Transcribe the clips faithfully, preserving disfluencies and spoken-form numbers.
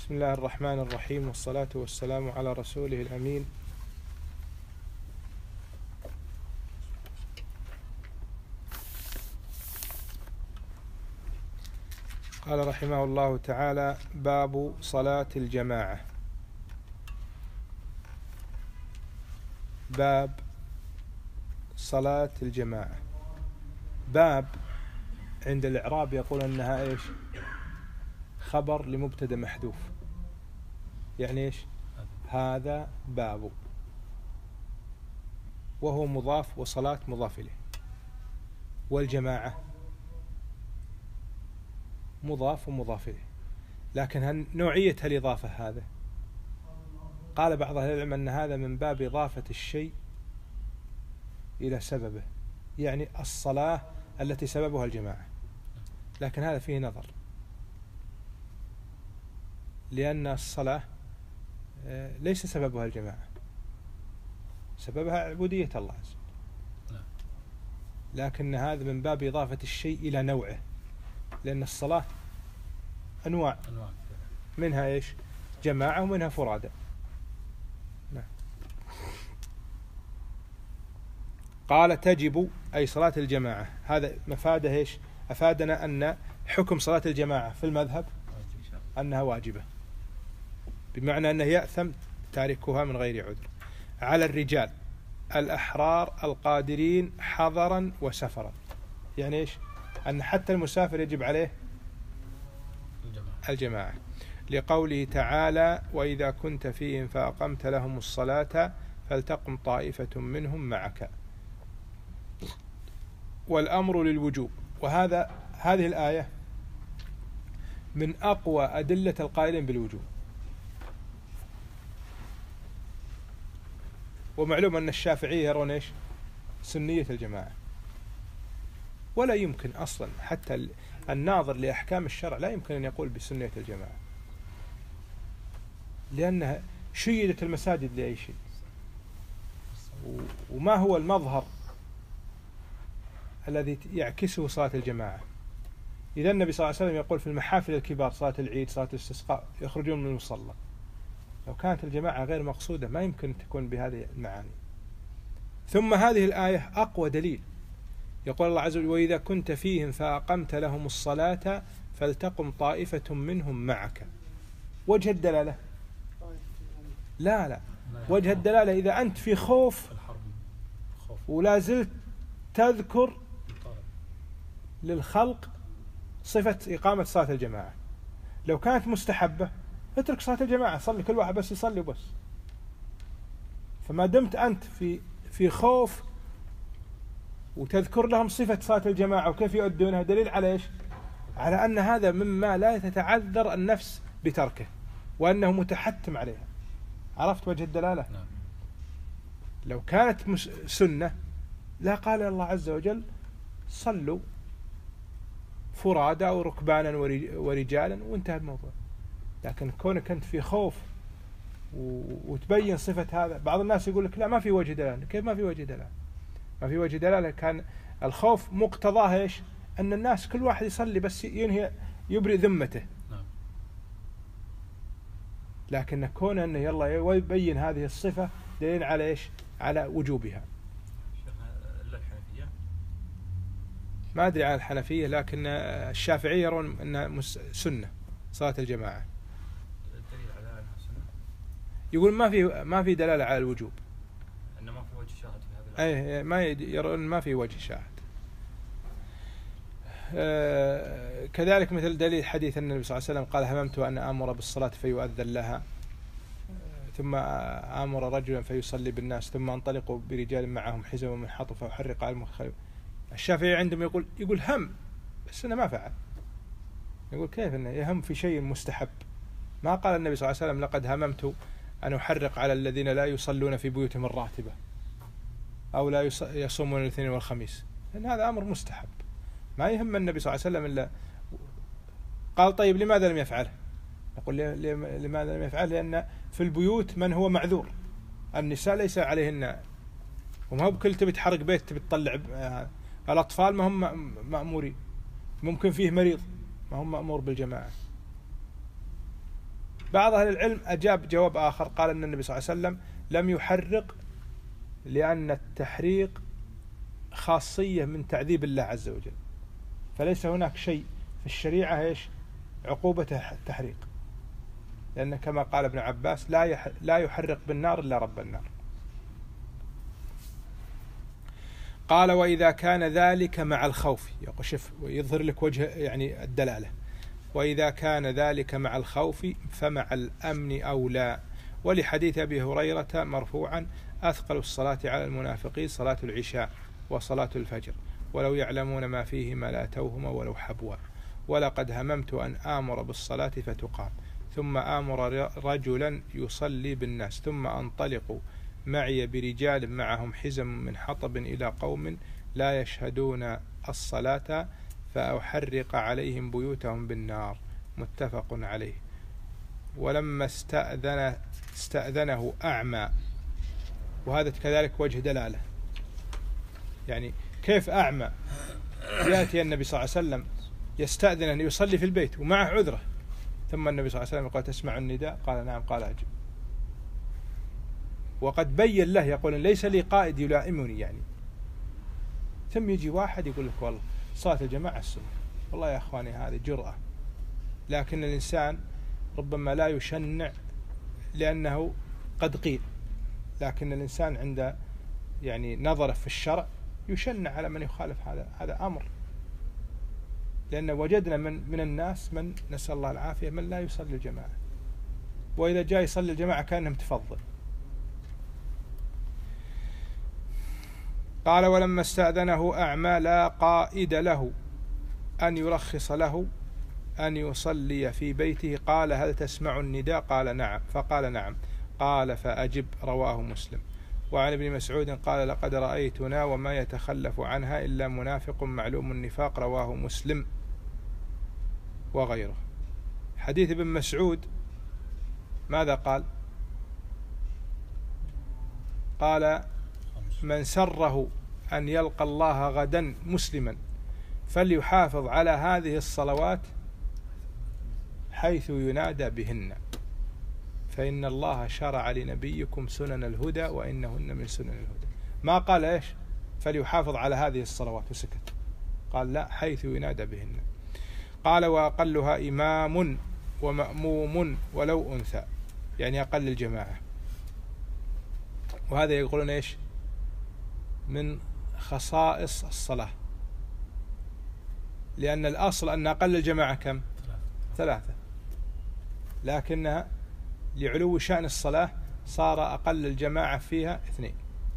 بسم الله الرحمن الرحيم، والصلاة والسلام على رسوله الأمين. قال رحمه الله تعالى: باب صلاة الجماعة. باب صلاة الجماعة. باب عند الإعراب يقول أنها إيش؟ خبر لمبتدأ محذوف، يعني إيش؟ هذا باب، وهو مضاف، وصلاة مضاف إليه، والجماعة مضاف ومضاف إليه. لكن نوعية الإضافة هذا، قال بعض أهل العلم أن هذا من باب إضافة الشيء إلى سببه، يعني الصلاة التي سببها الجماعة، لكن هذا فيه نظر، لأن الصلاة ليس سببها الجماعة، سببها عبودية الله عز وجل، لكن هذا من باب إضافة الشيء إلى نوعه، لأن الصلاة أنواع، منها إيش؟ جماعة ومنها فرادى. نعم. قال: تجب أي صلاة الجماعة. هذا مفاده إيش؟ أفادنا أن حكم صلاة الجماعة في المذهب أنها واجبة، بمعنى أنه يأثم تاركها من غير عذر، على الرجال الأحرار القادرين حضرا وسفرا. يعني إيش؟ أن حتى المسافر يجب عليه الجماعة، لقوله تعالى: وإذا كنت فيهم فأقمت لهم الصلاة فلتقم طائفة منهم معك. والأمر للوجوب. وهذا هذه الآية من أقوى أدلة القائلين بالوجوب. ومعلوم أن الشافعية يرون إيش؟ سنية الجماعة، ولا يمكن أصلا حتى الناظر لأحكام الشرع لا يمكن أن يقول بسنية الجماعة، لأنها شيدت المساجد لأي شيء. وما هو المظهر الذي يعكسه صلاة الجماعة؟ إذا النبي صلى الله عليه وسلم يقول في المحافل الكبار، صلاة العيد، صلاة الاستسقاء، يخرجون من المصلى. لو كانت الجماعة غير مقصودة ما يمكن تكون بهذه المعاني. ثم هذه الآية أقوى دليل، يقول الله عز وجل: وإذا كنت فيهم فأقمت لهم الصلاة فلتقم طائفة منهم معك. وجه الدلالة؟ لا لا وجه الدلالة إذا أنت في خوف ولا زلت تذكر للخلق صفة إقامة صلاة الجماعة. لو كانت مستحبة اترك صلاة الجماعة، صلي كل واحد بس يصلي وبس. فما دمت أنت في في خوف وتذكر لهم صفة صلاة الجماعة وكيف يؤدونها، دليل على إيش؟ على أن هذا مما لا تتعذر النفس بتركه، وأنه متحتم عليها. عرفت وجه الدلالة؟ نعم. لو كانت سنة لا قال الله عز وجل: صلوا فرادى أو ركبانا ورجالا، وانتهى الموضوع. لكن كونك أنت في خوف وتبين صفة هذا، بعض الناس يقول لك لا ما في وجه دلالة. كيف ما في وجه دلالة؟ ما في وجه دلالة. كان الخوف مقتضاه إيش؟ أن الناس كل واحد يصلي بس ينهي يبرئ ذمته. لكن كون أنه يلا يبين هذه الصفة دليل على إيش؟ على وجوبها. ما أدري عن الحنفية، لكن الشافعية يرون أنها سنة صلاة الجماعة. الدليل على أنها سنة؟ يقول ما في ما في دلالة على الوجوب، أنه ما في وجه شاهد في هذا الأمر. أي ما يرون ما في وجه شاهد. آه كذلك مثل دليل حديث النبي صلى الله عليه وسلم قال: هممت أن آمر بالصلاة فيؤذن لها، ثم آمر رجلا فيصلي بالناس، ثم انطلقوا برجال معهم حزم من حطب فأحرق على المخيم. الشافعي عندما يقول يقول هم، بس أنا ما فعل. يقول كيف أنه يهم في شيء مستحب؟ ما قال النبي صلى الله عليه وسلم: لقد هممت أن أحرق على الذين لا يصلون في بيوتهم الراتبة أو لا يصومون الاثنين والخميس، لأن هذا أمر مستحب. ما يهم النبي صلى الله عليه وسلم إلا قال: طيب لماذا لم يفعله؟ نقول لماذا لم يفعله؟ لأن في البيوت من هو معذور، النساء ليس عليهن، وما هو بكل تبي تحرق بيت تبي تطلع. الأطفال ما هم مأمورين، ممكن فيه مريض ما هم مأمور بالجماعة. بعض أهل العلم أجاب جواب آخر، قال أن النبي صلى الله عليه وسلم لم يحرق لأن التحريق خاصية من تعذيب الله عز وجل، فليس هناك شيء في الشريعة إيش عقوبة التحريق، لأن كما قال ابن عباس لا لا يحرق بالنار إلا رب النار. قال وإذا كان ذلك مع الخوف، شوف ويظهر لك وجه يعني الدلالة، وإذا كان ذلك مع الخوف فمع الأمن أولى، ولحديث أبي هريرة مرفوعا أثقل الصلاة على المنافقين صلاة العشاء وصلاة الفجر ولو يعلمون ما فيهما لأتوهما ولو حبوا، ولقد هممت أن آمر بالصلاة فتقام ثم آمر رجلا يصلي بالناس ثم أنطلق معي برجال معهم حزم من حطب إلى قوم لا يشهدون الصلاة فأحرق عليهم بيوتهم بالنار، متفق عليه. ولما استأذن استأذنه أعمى، وهذا كذلك وجه دلالة، يعني كيف أعمى يأتي النبي صلى الله عليه وسلم يستأذن أن يصلي في البيت ومعه عذره، ثم النبي صلى الله عليه وسلم قال تسمع النداء؟ قال نعم، قال أجب. وقد بين له يقول ليس لي قائد يلائمني يعني، ثم يجي واحد يقول لك والله صلاة الجماعة السنة، والله يا أخواني هذه جرأة، لكن الإنسان ربما لا يشنع لأنه قد قيل، لكن الإنسان عند يعني نظره في الشرع يشنع على من يخالف هذا هذا أمر، لأن وجدنا من من الناس من نسأل الله العافية من لا يصلي الجماعة، وإذا جاء يصلي الجماعة كأنهم تفضل. قال ولما استأذنه أعمى لا قائد له أن يرخص له أن يصلي في بيته، قال هل تسمع النداء؟ قال نعم، فقال نعم، قال فأجب، رواه مسلم. وعن ابن مسعود قال لقد رأيتنا وما يتخلف عنها إلا منافق معلوم النفاق، رواه مسلم وغيره. حديث ابن مسعود ماذا قال؟ قال من سره أن يلقى الله غدا مسلما فليحافظ على هذه الصلوات حيث ينادى بهن، فإن الله شرع لنبيكم سنن الهدى وإنهن من سنن الهدى. ما قال إيش فليحافظ على هذه الصلوات وسكت، قال لا، حيث ينادى بهن. قال وأقلها إمام ومأموم ولو أنثى، يعني أقل الجماعة، وهذا يقولون إيش من خصائص الصلاة، لأن الأصل أن أقل الجماعة كم؟ ثلاثة، لكنها لعلو شأن الصلاة صار أقل الجماعة فيها اثنين.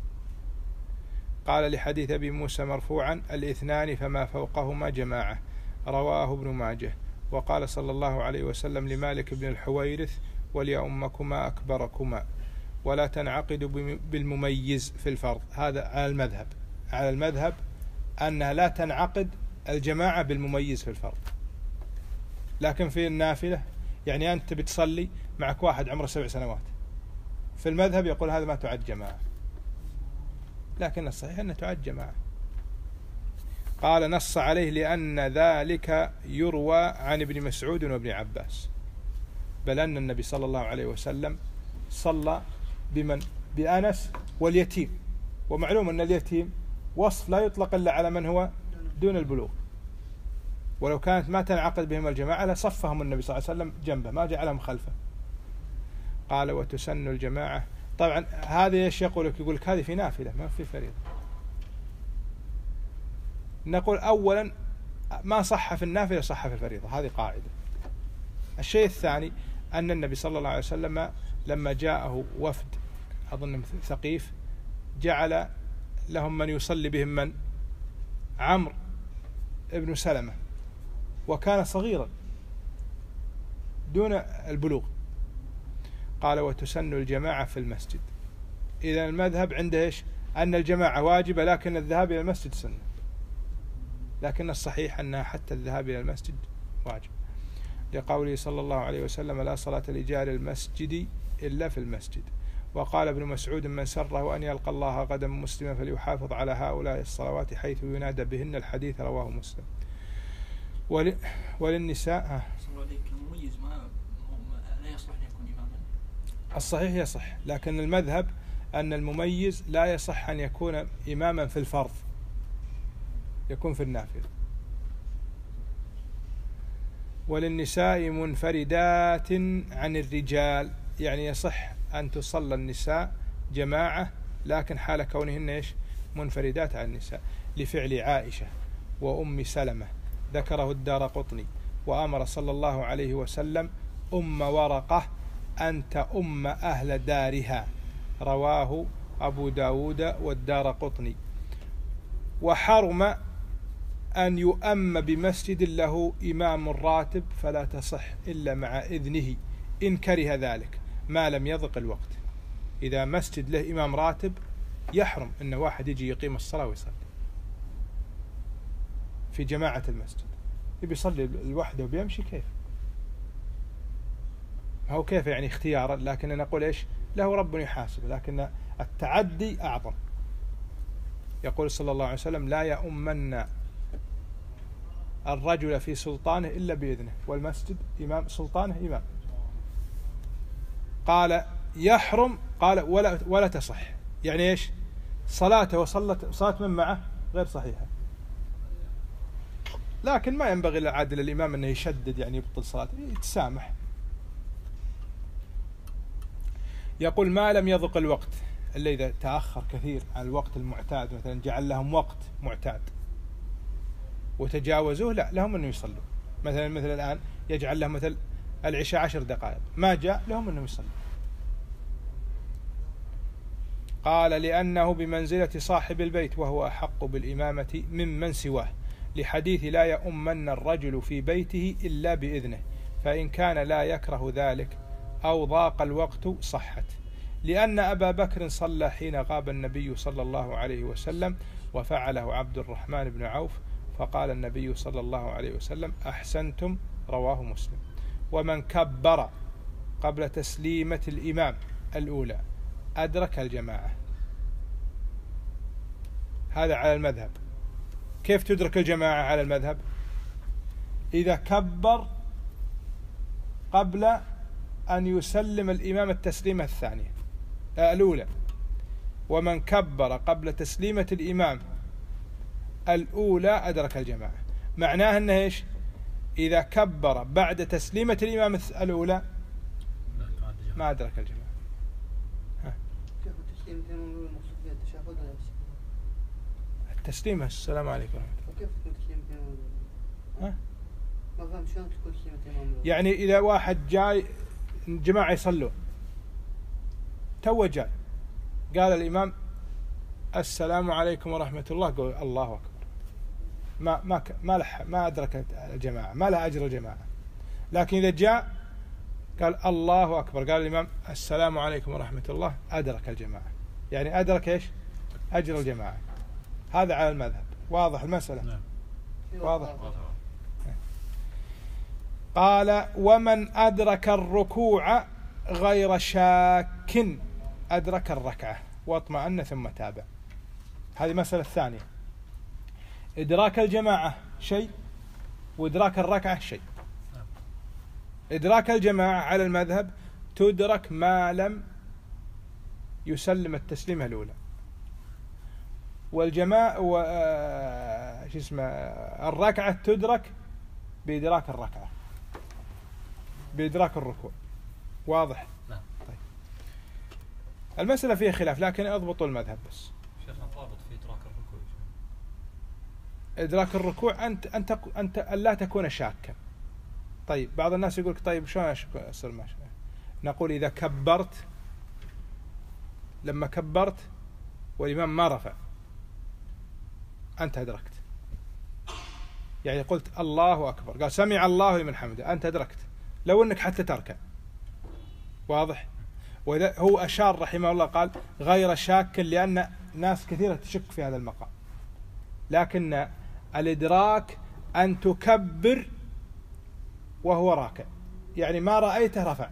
قال لحديث أبي موسى مرفوعا الاثنان فما فوقهما جماعة، رواه ابن ماجه. وقال صلى الله عليه وسلم لمالك بن الحويرث وليؤمكما أكبركما، ولا تنعقد بالمميز في الفرض. هذا على المذهب، على المذهب أنها لا تنعقد الجماعة بالمميز في الفرض، لكن في النافلة يعني أنت بتصلي معك واحد عمره سبع سنوات، في المذهب يقول هذا ما تعد جماعة، لكن الصحيح أنه تعد جماعة. قال نص عليه لأن ذلك يروى عن ابن مسعود وابن عباس، بل أن النبي صلى الله عليه وسلم صلى بمن؟ بأنس واليتيم، ومعلوم أن اليتيم وصف لا يطلق إلا على من هو دون البلوغ، ولو كانت ما تنعقد بهم الجماعة لصفهم النبي صلى الله عليه وسلم جنبه، ما جعلهم خلفه. قال وتسن الجماعة، طبعا هذا ايش يقولك؟ يقولك هذه في نافلة ما في فريضة. نقول أولا ما صح في النافلة صح في الفريضة، هذه قاعدة. الشيء الثاني أن النبي صلى الله عليه وسلم لما جاءه وفد أظن ثقيف جعل لهم من يصلي بهم من؟ عمرو ابن سلمة، وكان صغيرا دون البلوغ. قال وتسن الجماعة في المسجد. إذا المذهب عنده إيش؟ أن الجماعة واجبة لكن الذهاب إلى المسجد سنة، لكن الصحيح أنها حتى الذهاب إلى المسجد واجب، لقوله صلى الله عليه وسلم لا صلاة لجار المسجد إلا في المسجد. وقال ابن مسعود من سره أن يلقى الله غدا مسلما فليحافظ على هؤلاء الصلوات حيث ينادى بهن، الحديث رواه مسلم. ول... وللنساء المميز ما لا يصلح أن الصحيح يصح، لكن المذهب أن المميز لا يصح أن يكون إماما في الفرض، يكون في النافلة. وللنساء منفردات عن الرجال، يعني يصح أن تصلى النساء جماعة لكن حال كونهن إيش؟ منفردات عن النساء، لفعل عائشة وأم سلمة ذكره الدارقطني، وأمر صلى الله عليه وسلم أم ورقة أن تؤم أهل دارها، رواه أبو داود والدارقطني. وحرم أن يؤم بمسجد له إمام راتب فلا تصح إلا مع إذنه إن كره ذلك ما لم يضق الوقت. إذا مسجد له إمام راتب يحرم أن واحد يجي يقيم الصلاة ويصلي في جماعة المسجد، يبي يصلي لوحده وبيمشي كيف؟ هو كيف يعني اختيارا، لكن أنا أقول إيش؟ له رب يحاسب، لكن التعدي أعظم. يقول صلى الله عليه وسلم: لا يؤمن الرجل في سلطانه إلا بإذنه، والمسجد إمام سلطانه إمام. قال يحرم، قال ولا, ولا تصح، يعني إيش؟ صلاته وصلت صلاة من معه غير صحيحة، لكن ما ينبغي لعادل الإمام أنه يشدد يعني يبطل صلاته، يتسامح. يقول ما لم يضق الوقت، إلا إذا تأخر كثير عن الوقت المعتاد، مثلا جعل لهم وقت معتاد وتجاوزوه، لا لهم أنه يصلوا. مثلا مثل الآن يجعل لهم مثل العشاء عشر دقائق، ما جاء لهم أنه يصلوا. قال لأنه بمنزلة صاحب البيت وهو أحق بالإمامة ممن سواه، لحديث لا يؤمن الرجل في بيته إلا بإذنه، فإن كان لا يكره ذلك أو ضاق الوقت صحت. لأن أبا بكر صلى حين غاب النبي صلى الله عليه وسلم، وفعله عبد الرحمن بن عوف، فقال النبي صلى الله عليه وسلم: أحسنتم، رواه مسلم. ومن كبر قبل تسليمة الإمام الأولى أدرك الجماعة. هذا على المذهب. كيف تدرك الجماعة على المذهب؟ إذا كبر قبل أن يسلم الإمام التسليمة الثانية الأولى. ومن كبر قبل تسليمة الإمام الأولى أدرك الجماعة. معناه أنه إيش؟ إذا كبر بعد تسليمة الإمام الأولى ما أدرك الجماعة. التسليمة السلام عليكم ورحمة الله. كيف تكون تسليمة الإمام؟ ما فهم شلون تكون تسليمة الإمام؟ يعني إذا واحد جاي جماعة يصلوا تو جاء قال الإمام السلام عليكم ورحمة الله، قول الله أكبر، ما ما ما لح ما أدرك الجماعة، ما له أجر الجماعة. لكن إذا جاء قال الله أكبر، قال الإمام السلام عليكم ورحمة الله، أدرك الجماعة، يعني أدرك إيش؟ أجر الجماعة. هذا على المذهب. واضح المسألة؟ نعم. واضح. قال ومن أدرك الركوع غير شاك أدرك الركعة واطمأن ثم تابع. هذه مسألة ثانية. إدراك الجماعة شيء، وإدراك الركعة شيء. إدراك الجماعة على المذهب تدرك ما لم يسلم التسليمة الأولى، والجماعة و شو اسمه الركعة تدرك بإدراك الركعة، بإدراك الركوع. واضح؟ نعم. طيب. المسألة فيها خلاف، لكن أضبطوا المذهب بس. شيخنا ضابط في إدراك الركوع. إدراك الركوع أنت أنت أنت ألا تكون شاكا. طيب بعض الناس يقولك طيب شلون أصير ماشي؟ نقول إذا كبرت، لما كبرت والإمام ما رفع أنت أدركت، يعني قلت الله أكبر، قال سمع الله لمن حمده، أنت أدركت لو أنك حتى تركع. واضح؟ وإذا هو أشار رحمه الله قال غير شاك، لأن ناس كثيرة تشك في هذا المقام، لكن الإدراك أن تكبر وهو راكع، يعني ما رأيته رفع.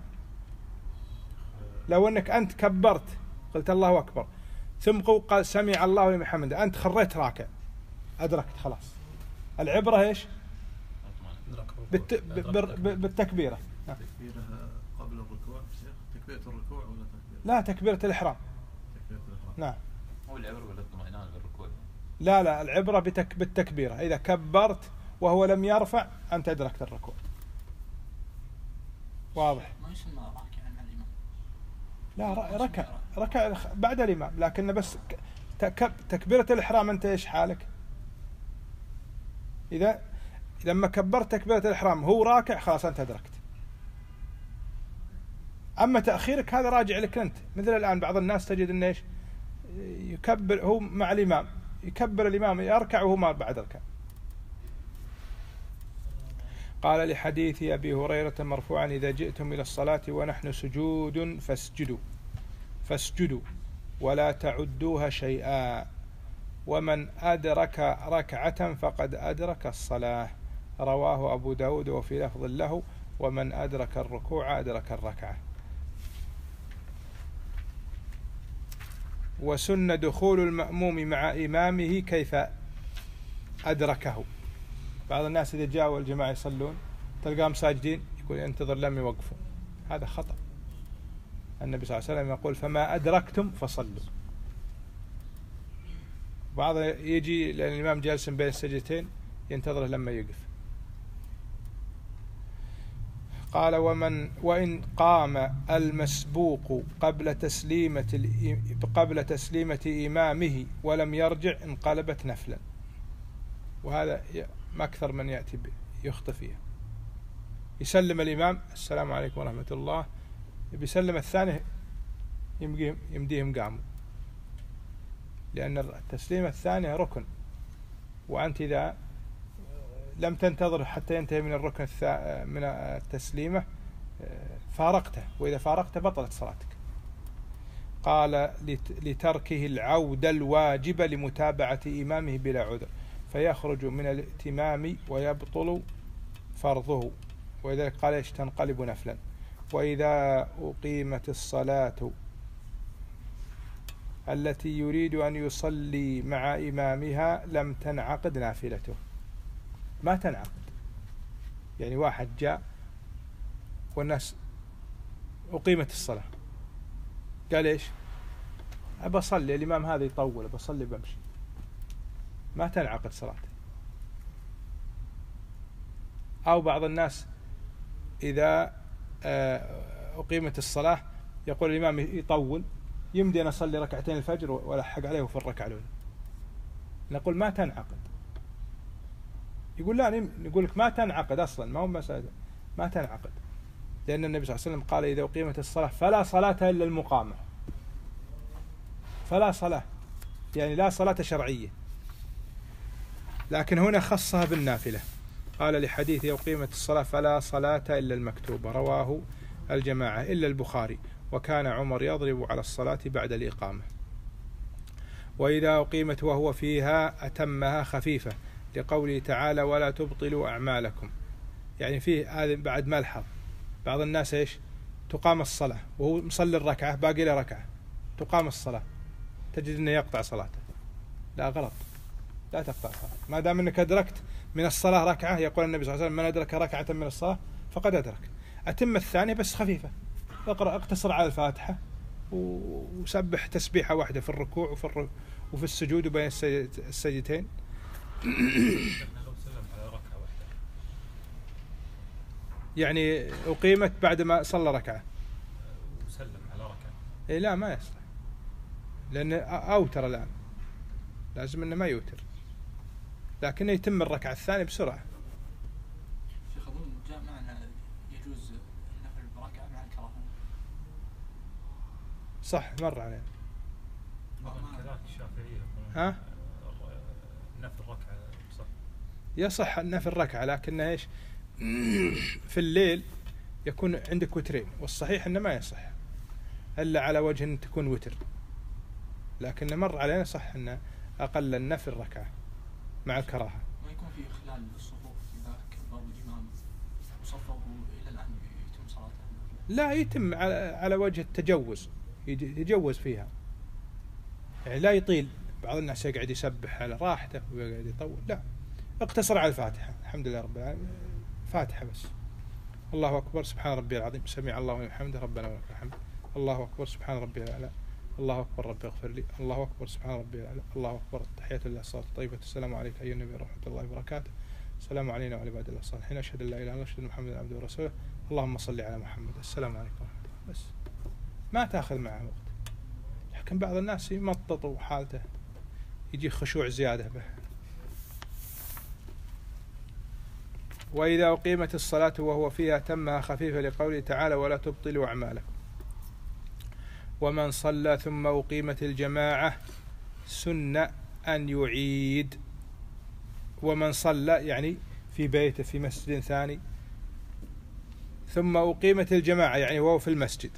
لو أنك أنت كبرت قلت الله أكبر ثم قال سمع الله لمن حمده، أنت خريت راكع، أدركت خلاص. العبرة إيش؟ بالت... بالتكبيرة. تكبيرها قبل الركوع تكبيرة الركوع ولا تكبيرة؟ لا، تكبيرة الإحرام. تكبيرة الإحرام. نعم. هو العبرة بالاطمئنان بالركوع. لا لا، العبرة بتك بالتكبيرة. إذا كبرت وهو لم يرفع أنت أدركت الركوع. واضح؟ ما يسمى راكعا مع الإمام. لا، ركع ركع بعد الإمام، لكن بس تك تكبيرة الإحرام أنت إيش حالك؟ إذا لما كبرت تكبيرة الإحرام هو راكع خلاص أنت أدركت. أما تأخيرك هذا راجع لك أنت. مثل الآن بعض الناس تجد إنه إيش يكبر هو مع الإمام، يكبر الإمام يركع وهو ما بعد ركع. قال لحديث أبي هريرة مرفوعا: إذا جئتم إلى الصلاة ونحن سجود فاسجدوا فاسجدوا ولا تعدوها شيئا، ومن أدرك ركعة فقد أدرك الصلاة. رواه أبو داود وفي لفظ له: ومن أدرك الركوع أدرك الركعة. وسن دخول المأموم مع إمامه كيف أدركه. بعض الناس إذا جاءوا الجماعة يصلون تلقاهم ساجدين يقول انتظر لم يوقفوا، هذا خطأ. النبي صلى الله عليه وسلم يقول: فما أدركتم فصلوا. بعض يجي لأن الإمام جالس بين السجدتين ينتظره لما يقف. قال: ومن وإن قام المسبوق قبل تسليمة قبل تسليمة إمامه ولم يرجع انقلبت نفلا. وهذا أكثر من يأتي يخطئ فيها. يسلم الإمام السلام عليكم ورحمة الله، بيسلم الثاني يمديهم قاموا، لأن التسليم الثاني ركن، وأنت إذا لم تنتظر حتى ينتهي من الركن من التسليمة فارقته، وإذا فارقته بطلت صلاتك. قال: لتركه العود الواجب لمتابعة إمامه بلا عذر، فيخرج من الائتمام ويبطل فرضه، ولذلك قال: ايش تنقلب نفلا. وإذا أقيمت الصلاة التي يريد أن يصلي مع إمامها لم تنعقد نافلته. ما تنعقد. يعني واحد جاء والناس أقيمت الصلاة قال إيش أبى أصلي، الإمام هذا يطول أبى أصلي بمشي، ما تنعقد صلاته. أو بعض الناس إذا أقيمت الصلاة يقول الإمام يطول، يمدي أن أصلي ركعتين الفجر وألحق عليه في الركعة الأولى، نقول ما تنعقد. يقول لا، نقول لك ما تنعقد أصلا، ما هو مسألة ما تنعقد، لأن النبي صلى الله عليه وسلم قال: إذا أقيمت الصلاة فلا صلاة إلا المقامة. فلا صلاة يعني لا صلاة شرعية، لكن هنا خصها بالنافلة. قال: لحديث أقيمت الصلاة فلا صلاة إلا المكتوبة. رواه الجماعة إلا البخاري. وكان عمر يضرب على الصلاة بعد الإقامة. وإذا أقيمت وهو فيها أتمها خفيفة، لقوله تعالى: ولا تبطلوا أعمالكم. يعني فيه هذا بعد ملحظ، بعض الناس إيش تقام الصلاة وهو مصلي الركعة باقي له ركعة، تقام الصلاة تجد أنه يقطع صلاته. لا، غلط، لا تقطع صلاة ما دام أنك أدركت من الصلاة ركعة. يقول النبي صلى الله عليه وسلم: من أدرك ركعة من الصلاة فقد أدرك. أتم الثانية بس خفيفة، اقرأ اقتصر على الفاتحة وسبح تسبيحة واحدة في الركوع وفي الركوع وفي السجود وبين السجدتين. لو سلم على ركعة واحدة يعني أقيمت بعد ما صلى ركعة وسلم على ركعة، إيه لا ما يصلح، لأن أوتر الآن، لازم إنه ما يوتر، لكن يتم الركعة الثانية بسرعة. شيخ أظن جاء معنا يجوز النفل بركعة مع الكراهة. صح، مر علينا. كذلك الشافعية ها؟ نفل ركعة صح. يصح النفل ركعة، لكن إيش في الليل يكون عندك وترين، والصحيح إنه ما يصح إلا على وجه أن تكون وتر، لكن مر علينا صح أن أقل النفل ركعة مع الكراهة. ما يكون في خلال الصفوف إذا كبر الإمام وصفه إلى الآن يتم صلاته؟ لا، يتم على على وجه التجوز، يتجوز فيها، يعني لا يطيل. بعض الناس يقعد يسبح على راحته ويقعد يطول، لا، اقتصر على الفاتحة. الحمد لله رب العالمين، فاتحة بس. الله أكبر، سبحان ربي العظيم، سمع الله لمن حمده، ربنا ولك الحمد. الله أكبر سبحان ربي الأعلى، الله أكبر ربي اغفر لي، الله أكبر سبحان ربي الأعلى، الله أكبر، تحيات لله الصلاة الطيبة، السلام عليك أيها النبي ورحمة الله وبركاته، السلام علينا وعلى عباد الله الصالحين، أشهد أن لا إله إلا الله وأشهد أن محمدا عبده ورسوله، اللهم صل على محمد، السلام عليكم ورحمة الله. بس ما تأخذ معه وقت، لكن بعض الناس يمطط حالته يجي خشوع زيادة به. وإذا أقيمت الصلاة وهو فيها تمها خفيفة لقوله تعالى ولا تبطلوا أعمالكم. ومن صلى ثم أقيمت الجماعة سن أن يعيد. ومن صلى يعني في بيته في مسجد ثاني ثم أقيمت الجماعة يعني وهو في المسجد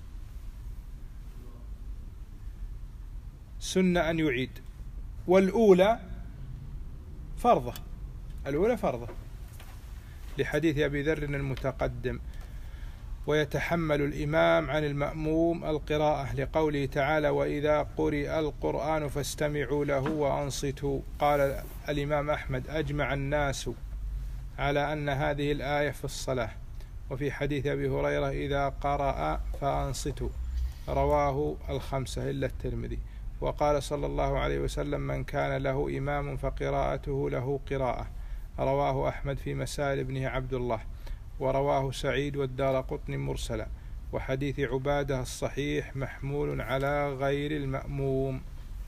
سن أن يعيد. والأولى فرضة، الأولى فرضة لحديث أبي ذر المتقدم ويتحمل الإمام عن المأموم القراءة لقوله تعالى وإذا قرئ القرآن فاستمعوا له وأنصتوا. قال الإمام أحمد أجمع الناس على أن هذه الآية في الصلاة. وفي حديث أبي هريرة إذا قرأ فأنصتوا، رواه الخمسة إلا الترمذي. وقال صلى الله عليه وسلم من كان له إمام فقراءته له قراءة، رواه أحمد في مسائل ابنه عبد الله، ورواه سعيد والدارقطني مرسلا. وحديث عبادة الصحيح محمول على غير المأموم.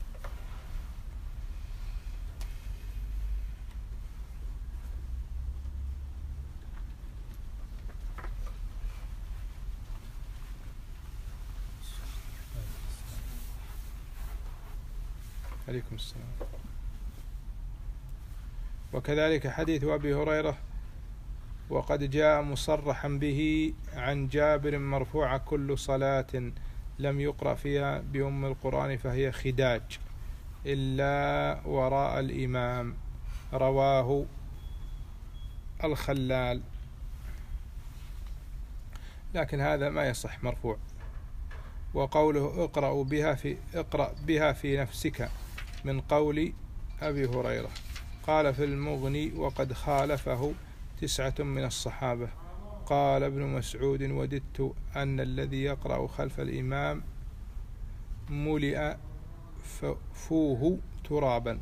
عليكم السلام. وكذلك حديث أبي هريرة وقد جاء مصرحا به عن جابر مرفوع كل صلاة لم يقرأ فيها بأم القرآن فهي خداج إلا وراء الإمام، رواه الخلال. لكن هذا ما يصح مرفوع. وقوله اقرأ بها في اقرأ بها في نفسك من قول أبي هريرة. قال في المغني وقد خالفه تسعة من الصحابة. قال ابن مسعود وددت أن الذي يقرأ خلف الإمام ملئ فوه ترابا.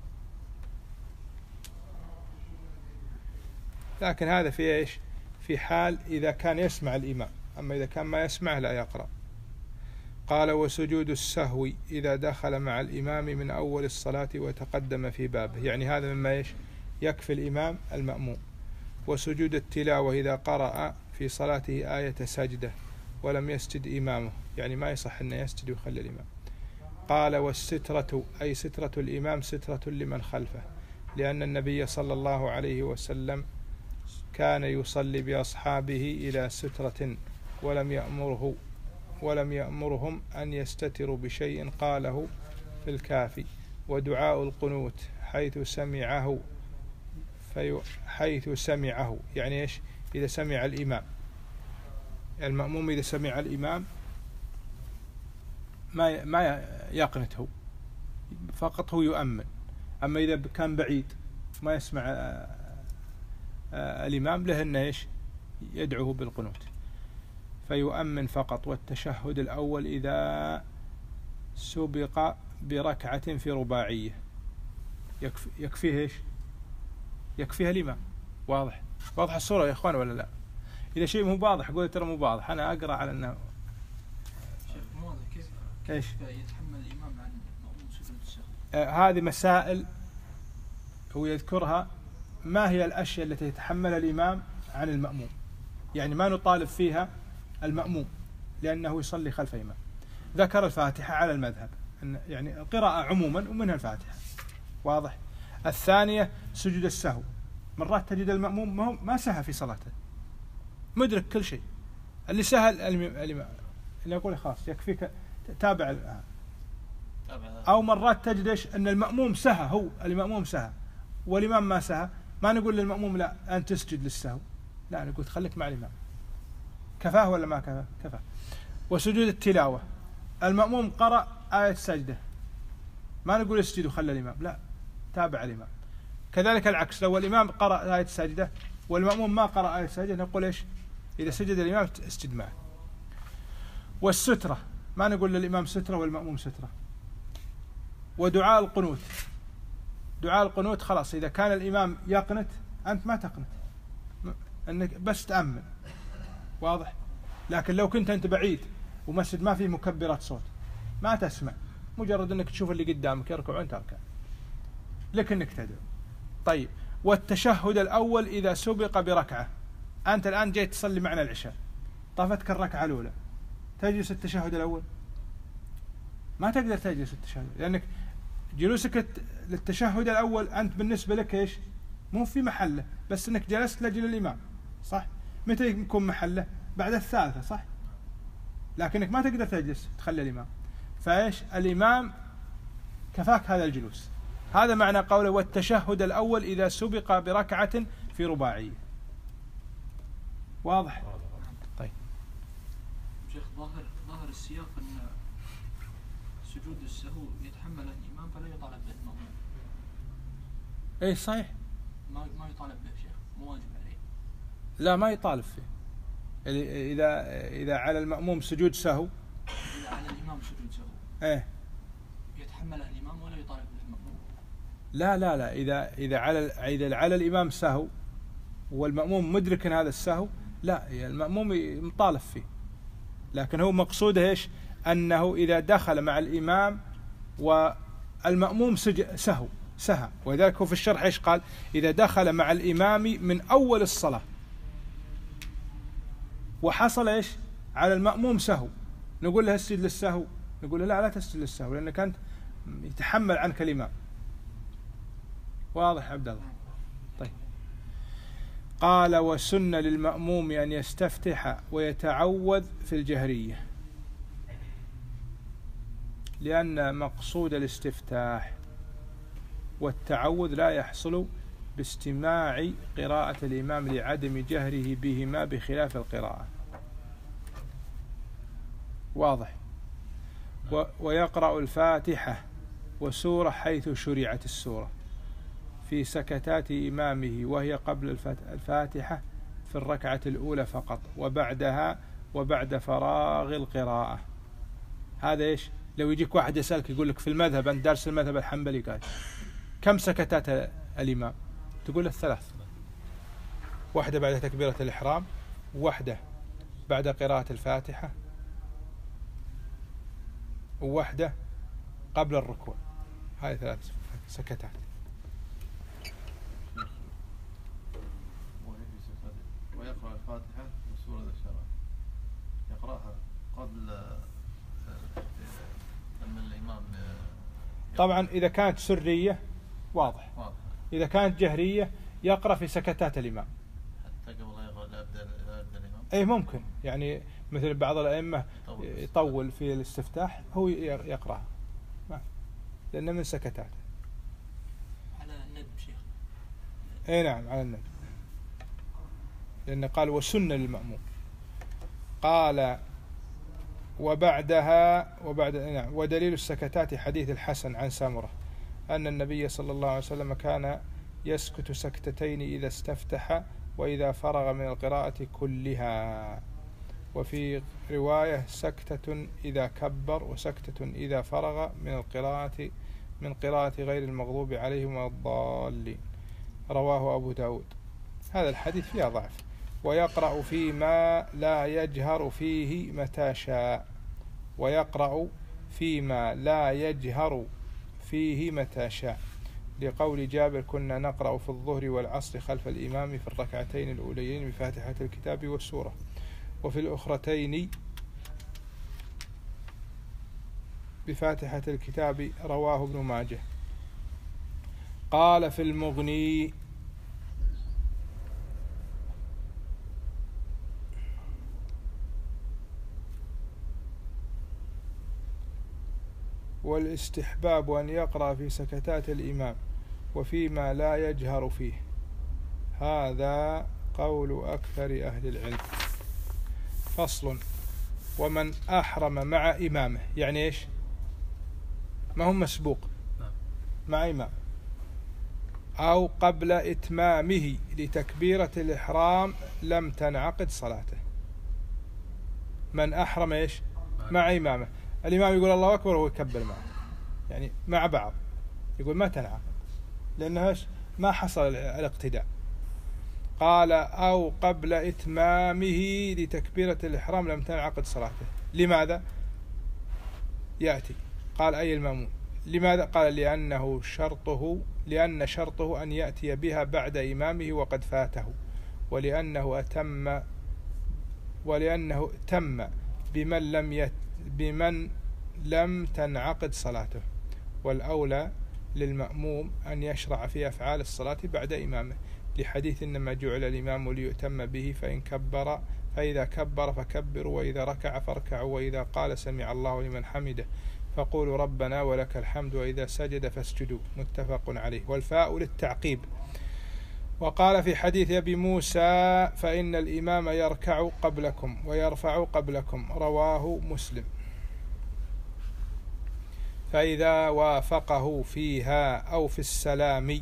لكن هذا في إيش؟ في حال إذا كان يسمع الإمام، أما إذا كان ما يسمع لا يقرأ. قال وسجود السهو إذا دخل مع الإمام من أول الصلاة وتقدم في بابه، يعني هذا مما إيش؟ يكفي الإمام المأموم. وسجود التلاوة إذا قرأ في صلاته آية سجدة ولم يسجد إمامه، يعني ما يصح أن يسجد ويخلي الإمام. قال والسترة أي سترة الإمام سترة لمن خلفه، لأن النبي صلى الله عليه وسلم كان يصلي بأصحابه إلى سترة ولم يأمره ولم يأمرهم أن يستتروا بشيء قاله في الكافي. ودعاء القنوت حيث سمعه في حيث سمعه يعني إيش؟ إذا سمع الإمام المأموم إذا سمع الإمام ما ما يقنته، فقط هو يؤمن. أما إذا كان بعيد ما يسمع الإمام له أن إيش؟ يدعوه بالقنوت فيؤمن فقط. والتشهد الأول إذا سبق بركعة في رباعية يكفي يكفيه إيش؟ يكفيها الإمام. واضح واضح الصورة يا إخوان ولا لا؟ إذا شيء مو واضح قول ترى مو واضح، أنا أقرأ على أنه شيخ مو واضح. كيف إيش يتحمل الإمام عن مأموم سجود السهو؟ آه هذه مسائل هو يذكرها. ما هي الأشياء التي يتحملها الإمام عن المأموم؟ يعني ما نطالب فيها المأموم لأنه يصلي خلف إمام. ذكر الفاتحة على المذهب، يعني القراءة عموما ومنها الفاتحة. واضح. الثانية سجود السهو، مرات تجد المأموم ما سهى في صلاته، مدرك كل شيء. اللي سهل الإمام اللي يقول خلاص يكفيك تابع. أو مرات تجد إيش؟ أن المأموم سهى، هو المأموم سهى والإمام ما سهى، ما نقول للمأموم لا أنت تسجد للسهو، لا نقول خليك مع الإمام. كفاه ولا ما كفاه؟ كفاه. وسجود التلاوة المأموم قرأ آية سجدة، ما نقول اسجد وخلى الإمام، لا تابع الإمام. كذلك العكس، لو الإمام قرأ آية سجدة والمأموم ما قرأ آية سجدة نقول إيش؟ إذا سجد الإمام اسجد معه. والسترة ما نقول للإمام سترة والمأموم سترة. ودعاء القنوت، دعاء القنوت خلاص إذا كان الإمام يقنت أنت ما تقنت، أنك بس تأمن، واضح. لكن لو كنت أنت بعيد ومسجد ما فيه مكبرات صوت ما تسمع، مجرد أنك تشوف اللي قدامك يركع وأنت تركع لك أنك تدعو. طيب، والتشهد الأول إذا سبق بركعة، أنت الآن جيت تصلي معنا العشاء، طافتك الركعة الأولى، تجلس التشهد الأول؟ ما تقدر تجلس التشهد، لأنك جلوسك للتشهد الأول أنت بالنسبة لك إيش؟ مو في محله، بس أنك جلست لأجل الإمام، صح؟ متى يكون محله؟ بعد الثالثة، صح؟ لكنك ما تقدر تجلس تخلي الإمام، فإيش؟ الإمام كفاك هذا الجلوس. هذا معنى قوله والتشهد الأول إذا سبق بركعة في رباعية. واضح؟ طيب شيخ، ظاهر ظاهر السياق أن سجود السهو يتحمل الإمام فلا يطالب به المأموم. إيه صحيح، ما ما يطالب به شيخ، مو واجب عليه. لا ما يطالب فيه. إذا إذا على المأموم سجود سهو، إذا على الإمام سجود سهو إيه يتحمل الإمام ولا يطالب به المأموم. لا لا لا إذا إذا على إذا على الإمام سهو والمأموم مدرك أن هذا السهو، لا المأموم مطالب فيه. لكن هو مقصوده إيش؟ أنه إذا دخل مع الإمام والمأموم سهو سهى، ولذلك هو في الشرح إيش قال؟ إذا دخل مع الإمام من أول الصلاة وحصل إيش؟ على المأموم سهو، نقول له اسجد للسهو؟ نقول له لا لا تسجد للسهو، لأنك أنت يتحمل عنك الإمام. واضح عبد الله؟ طيب، قال وسن للمأموم أن يستفتح ويتعوذ في الجهرية، لأن مقصود الاستفتاح والتعوذ لا يحصل باستماع قراءة الإمام لعدم جهره بهما بخلاف القراءة. واضح؟ ويقرأ الفاتحة وسورة حيث شرعت السورة في سكتات إمامه، وهي قبل الفاتحة في الركعة الأولى فقط، وبعدها وبعد فراغ القراءة. هذا إيش؟ لو يجيك واحد يسألك يقول لك في المذهب، أنت دارس المذهب الحنبلي، قال كم سكتات الإمام؟ تقول له الثلاث، واحدة بعد تكبيرة الإحرام، وواحدة بعد قراءة الفاتحة، وواحدة قبل الركوع. هذه ثلاث سكتات. ويقرأ الفاتحة وسورة الشرع، يقرأها قبل لما الإمام. طبعا إذا كانت سرية واضح، واضح. إذا كانت جهرية يقرأ في سكتات الإمام حتى قبل لا يبدأ الإمام. أي ممكن، يعني مثل بعض الأئمة يطول في الاستفتاح، هو يقرأ لأنه من سكتات. على الندب شيخ. أي نعم على الندب، لأنه قال وسن للمأموم. قال وبعدها وبعد نعم. ودليل السكتات حديث الحسن عن سامرة أن النبي صلى الله عليه وسلم كان يسكت سكتتين إذا استفتح وإذا فرغ من القراءة كلها، وفي رواية سكتة إذا كبر وسكتة إذا فرغ من القراءة من قراءة غير المغضوب عليهم ولا الضالين. رواه أبو داود. هذا الحديث فيه ضعف. ويقرأ فيما لا يجهر فيه متى شاء، ويقرأ فيما لا يجهر فيه متى شاء، لقول جابر كنا نقرأ في الظهر والعصر خلف الإمام في الركعتين الأوليين بفاتحة الكتاب والسورة، وفي الأخرتين بفاتحة الكتاب. رواه ابن ماجه. قال في المغني والاستحباب أن يقرأ في سكتات الإمام وفيما لا يجهر فيه، هذا قول أكثر أهل العلم. فصل. ومن أحرم مع إمامه، يعني إيش؟ ما هم مسبوق مع إمام أو قبل إتمامه لتكبيرة الإحرام لم تنعقد صلاته. من أحرم إيش؟ مع إمامه، الإمام يقول الله أكبر وهو يكبر معه، يعني مع بعض، يقول ما تنعقد لأنه ما حصل الاقتداء. قال أو قبل إتمامه لتكبيرة الإحرام لم تنعقد صلاته. لماذا؟ يأتي. قال أي المأمون. لماذا؟ قال لأنه شرطه لأن شرطه أن يأتي بها بعد إمامه وقد فاته، ولأنه أتم ولأنه تم بمن لم يت بمن لم تنعقد صلاته، والأولى للمأموم أن يشرع في أفعال الصلاة بعد إمامه، لحديث إنما جعل الإمام ليؤتم به، فإن كبر فإذا كبر فكبروا، وإذا ركع فاركعوا، وإذا قال سمع الله لمن حمده فقولوا ربنا ولك الحمد، وإذا سجد فاسجدوا. متفق عليه. والفاء للتعقيب. وقال في حديث أبي موسى فإن الإمام يركع قبلكم ويرفع قبلكم، رواه مسلم. فإذا وافقه فيها أو في السلام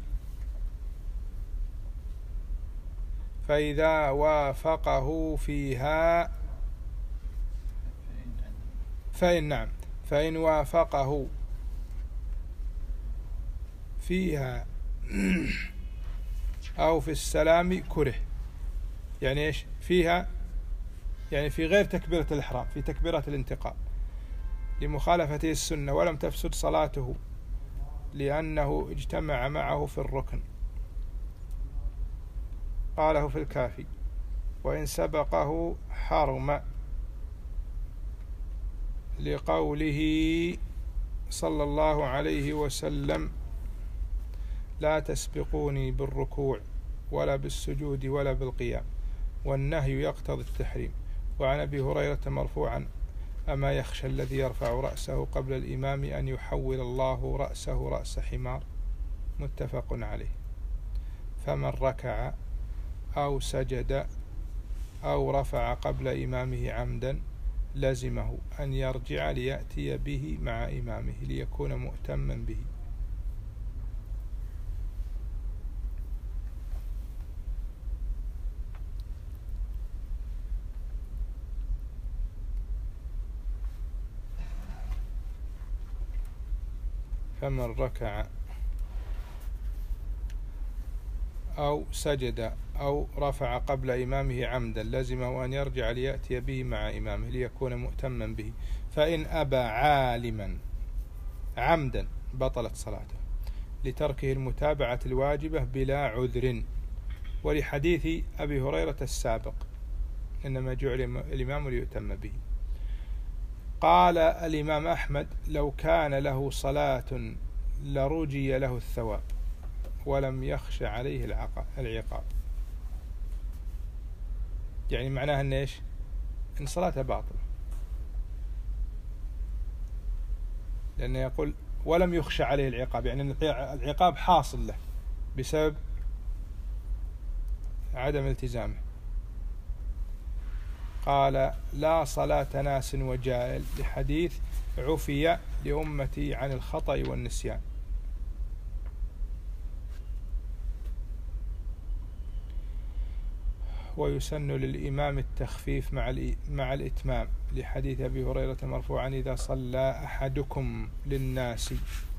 فإذا وافقه فيها فإن نعم فإن وافقه فيها أو في السلام كره. يعني إيش فيها؟ يعني في غير تكبيرة الإحرام، في تكبيرات الانتقال، لمخالفته السنة، ولم تفسد صلاته لأنه اجتمع معه في الركن. قاله في الكافي. وإن سبقه حرم، لقوله صلى الله عليه وسلم لا تسبقوني بالركوع ولا بالسجود ولا بالقيام، والنهي يقتضي التحريم. وعن أبي هريرة مرفوعا أما يخشى الذي يرفع رأسه قبل الإمام أن يحول الله رأسه رأس حمار. متفق عليه. فمن ركع أو سجد أو رفع قبل إمامه عمدا لزمه أن يرجع ليأتي به مع إمامه ليكون مؤتما به. فمن ركع أو سجد أو رفع قبل إمامه عمدا لزمه أن يرجع ليأتي به مع إمامه ليكون مؤتما به، فإن أبى عالما عمدا بطلت صلاته لتركه المتابعة الواجبة بلا عذر. ولحديث أبي هريرة السابق إنما جعل الإمام ليؤتم به. قال الإمام أحمد لو كان له صلاة لرجي له الثواب ولم يخش عليه العقاب. يعني معناها أن إيش؟ إن صلاته باطلة، لأنه يقول ولم يخش عليه العقاب، يعني العقاب حاصل له بسبب عدم التزامه. قال لا صلاة ناس وجائل، لحديث عفي لأمتي عن الخطأ والنسيان. ويسن للإمام التخفيف مع مع الإتمام، لحديث أبي هريرة مرفوعا إذا صلى أحدكم للناس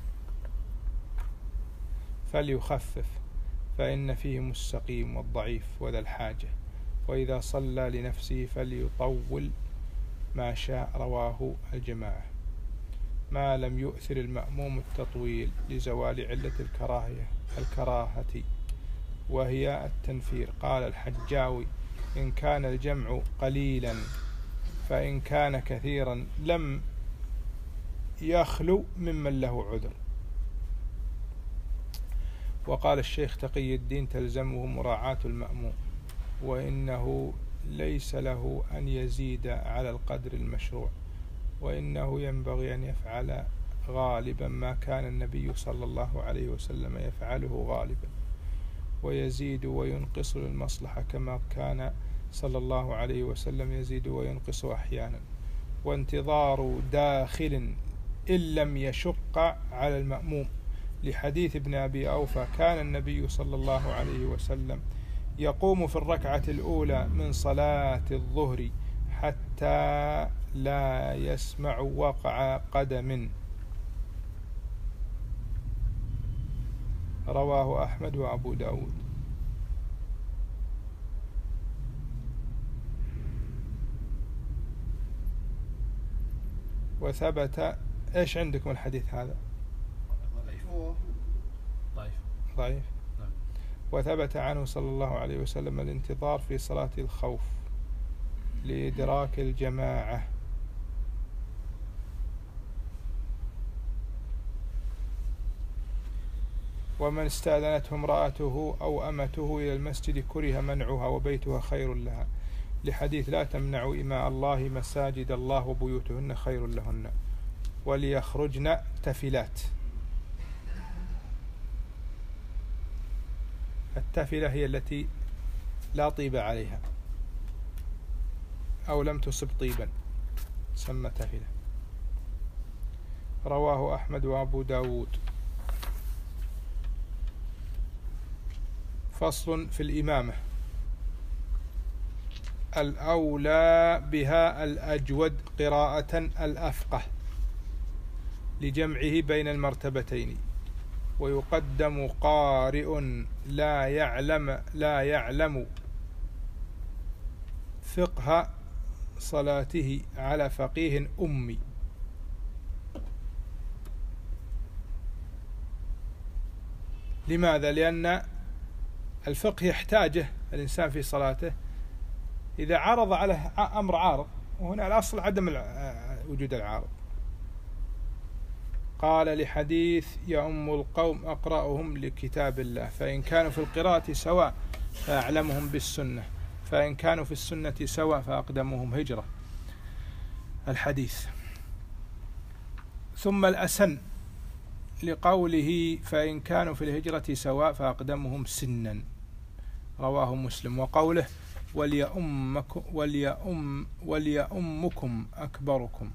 فليخفف فإن فيهم السقيم والضعيف وذا الحاجة، وإذا صلى لنفسه فليطول ما شاء. رواه الجماعة. ما لم يؤثر المأموم التطويل لزوال علة الكراهية الكراهة وهي التنفير. قال الحجاوي إن كان الجمع قليلا، فإن كان كثيرا لم يخلو ممن له عذر. وقال الشيخ تقي الدين تلزمه مراعاة المأموم، وإنه ليس له أن يزيد على القدر المشروع، وإنه ينبغي أن يفعل غالبا ما كان النبي صلى الله عليه وسلم يفعله غالبا، ويزيد وينقص للمصلحة كما كان صلى الله عليه وسلم يزيد وينقص أحيانا. وانتظار داخل إن لم يشق على المأموم، لحديث ابن أبي أوفى كان النبي صلى الله عليه وسلم يقوم في الركعة الأولى من صلاة الظهر حتى حتى لا يسمع وقع قدم. رواه أحمد وأبو داود. وثبت. إيش عندكم الحديث هذا؟ ضعيف. ضعيف. نعم. وثبت عنه صلى الله عليه وسلم الانتظار في صلاة الخوف لإدراك الجماعة. ومن استأذنته امرأته أو أمته إلى المسجد كره منعها وبيتها خير لها، لحديث لا تمنعوا إماء الله مساجد الله وبيوتهن خير لهن وليخرجن تفلات. التفلة هي التي لا طيب عليها أو لم تصب طيبا، سمى تفلة. رواه أحمد وأبو داود. فصل في الإمامة. الأولى بها الأجود قراءة الأفقه لجمعه بين المرتبتين، ويقدم قارئ لا يعلم لا يعلم فقه صلاته على فقيه أمي. لماذا؟ لأن الفقه يحتاجه الإنسان في صلاته إذا عرض عليه أمر عارض، وهنا الأصل عدم وجود العارض. قال لحديث يؤم القوم أقرأهم لكتاب الله، فإن كانوا في القراءة سواء فأعلمهم بالسنة، فإن كانوا في السنة سواء فأقدمهم هجرة. الحديث. ثم الأسن لقوله فإن كانوا في الهجرة سواء فأقدمهم سنا، رواه مسلم. وقوله وليؤمكم وليؤم وليؤمكم أكبركم،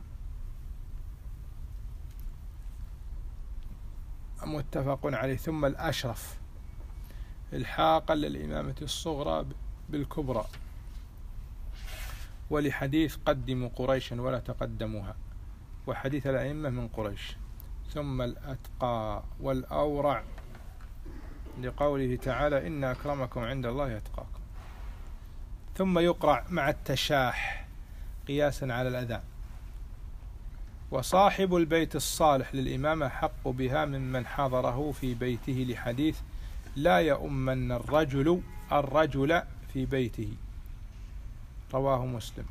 متفق عليه. ثم الأشرف الحاقا للإمامة الصغرى بالكبرى، ولحديث قدموا قريشا ولا تقدموها، وحديث الأئمة من قريش. ثم الأتقى والأورع لقوله تعالى إن أكرمكم عند الله يتقاكم. ثم يقرأ مع التشاح قياسا على الأذان. وصاحب البيت الصالح للإمامة حق بها ممن حضره في بيته، لحديث لا يؤمن الرجل الرجل في بيته، رواه مسلم.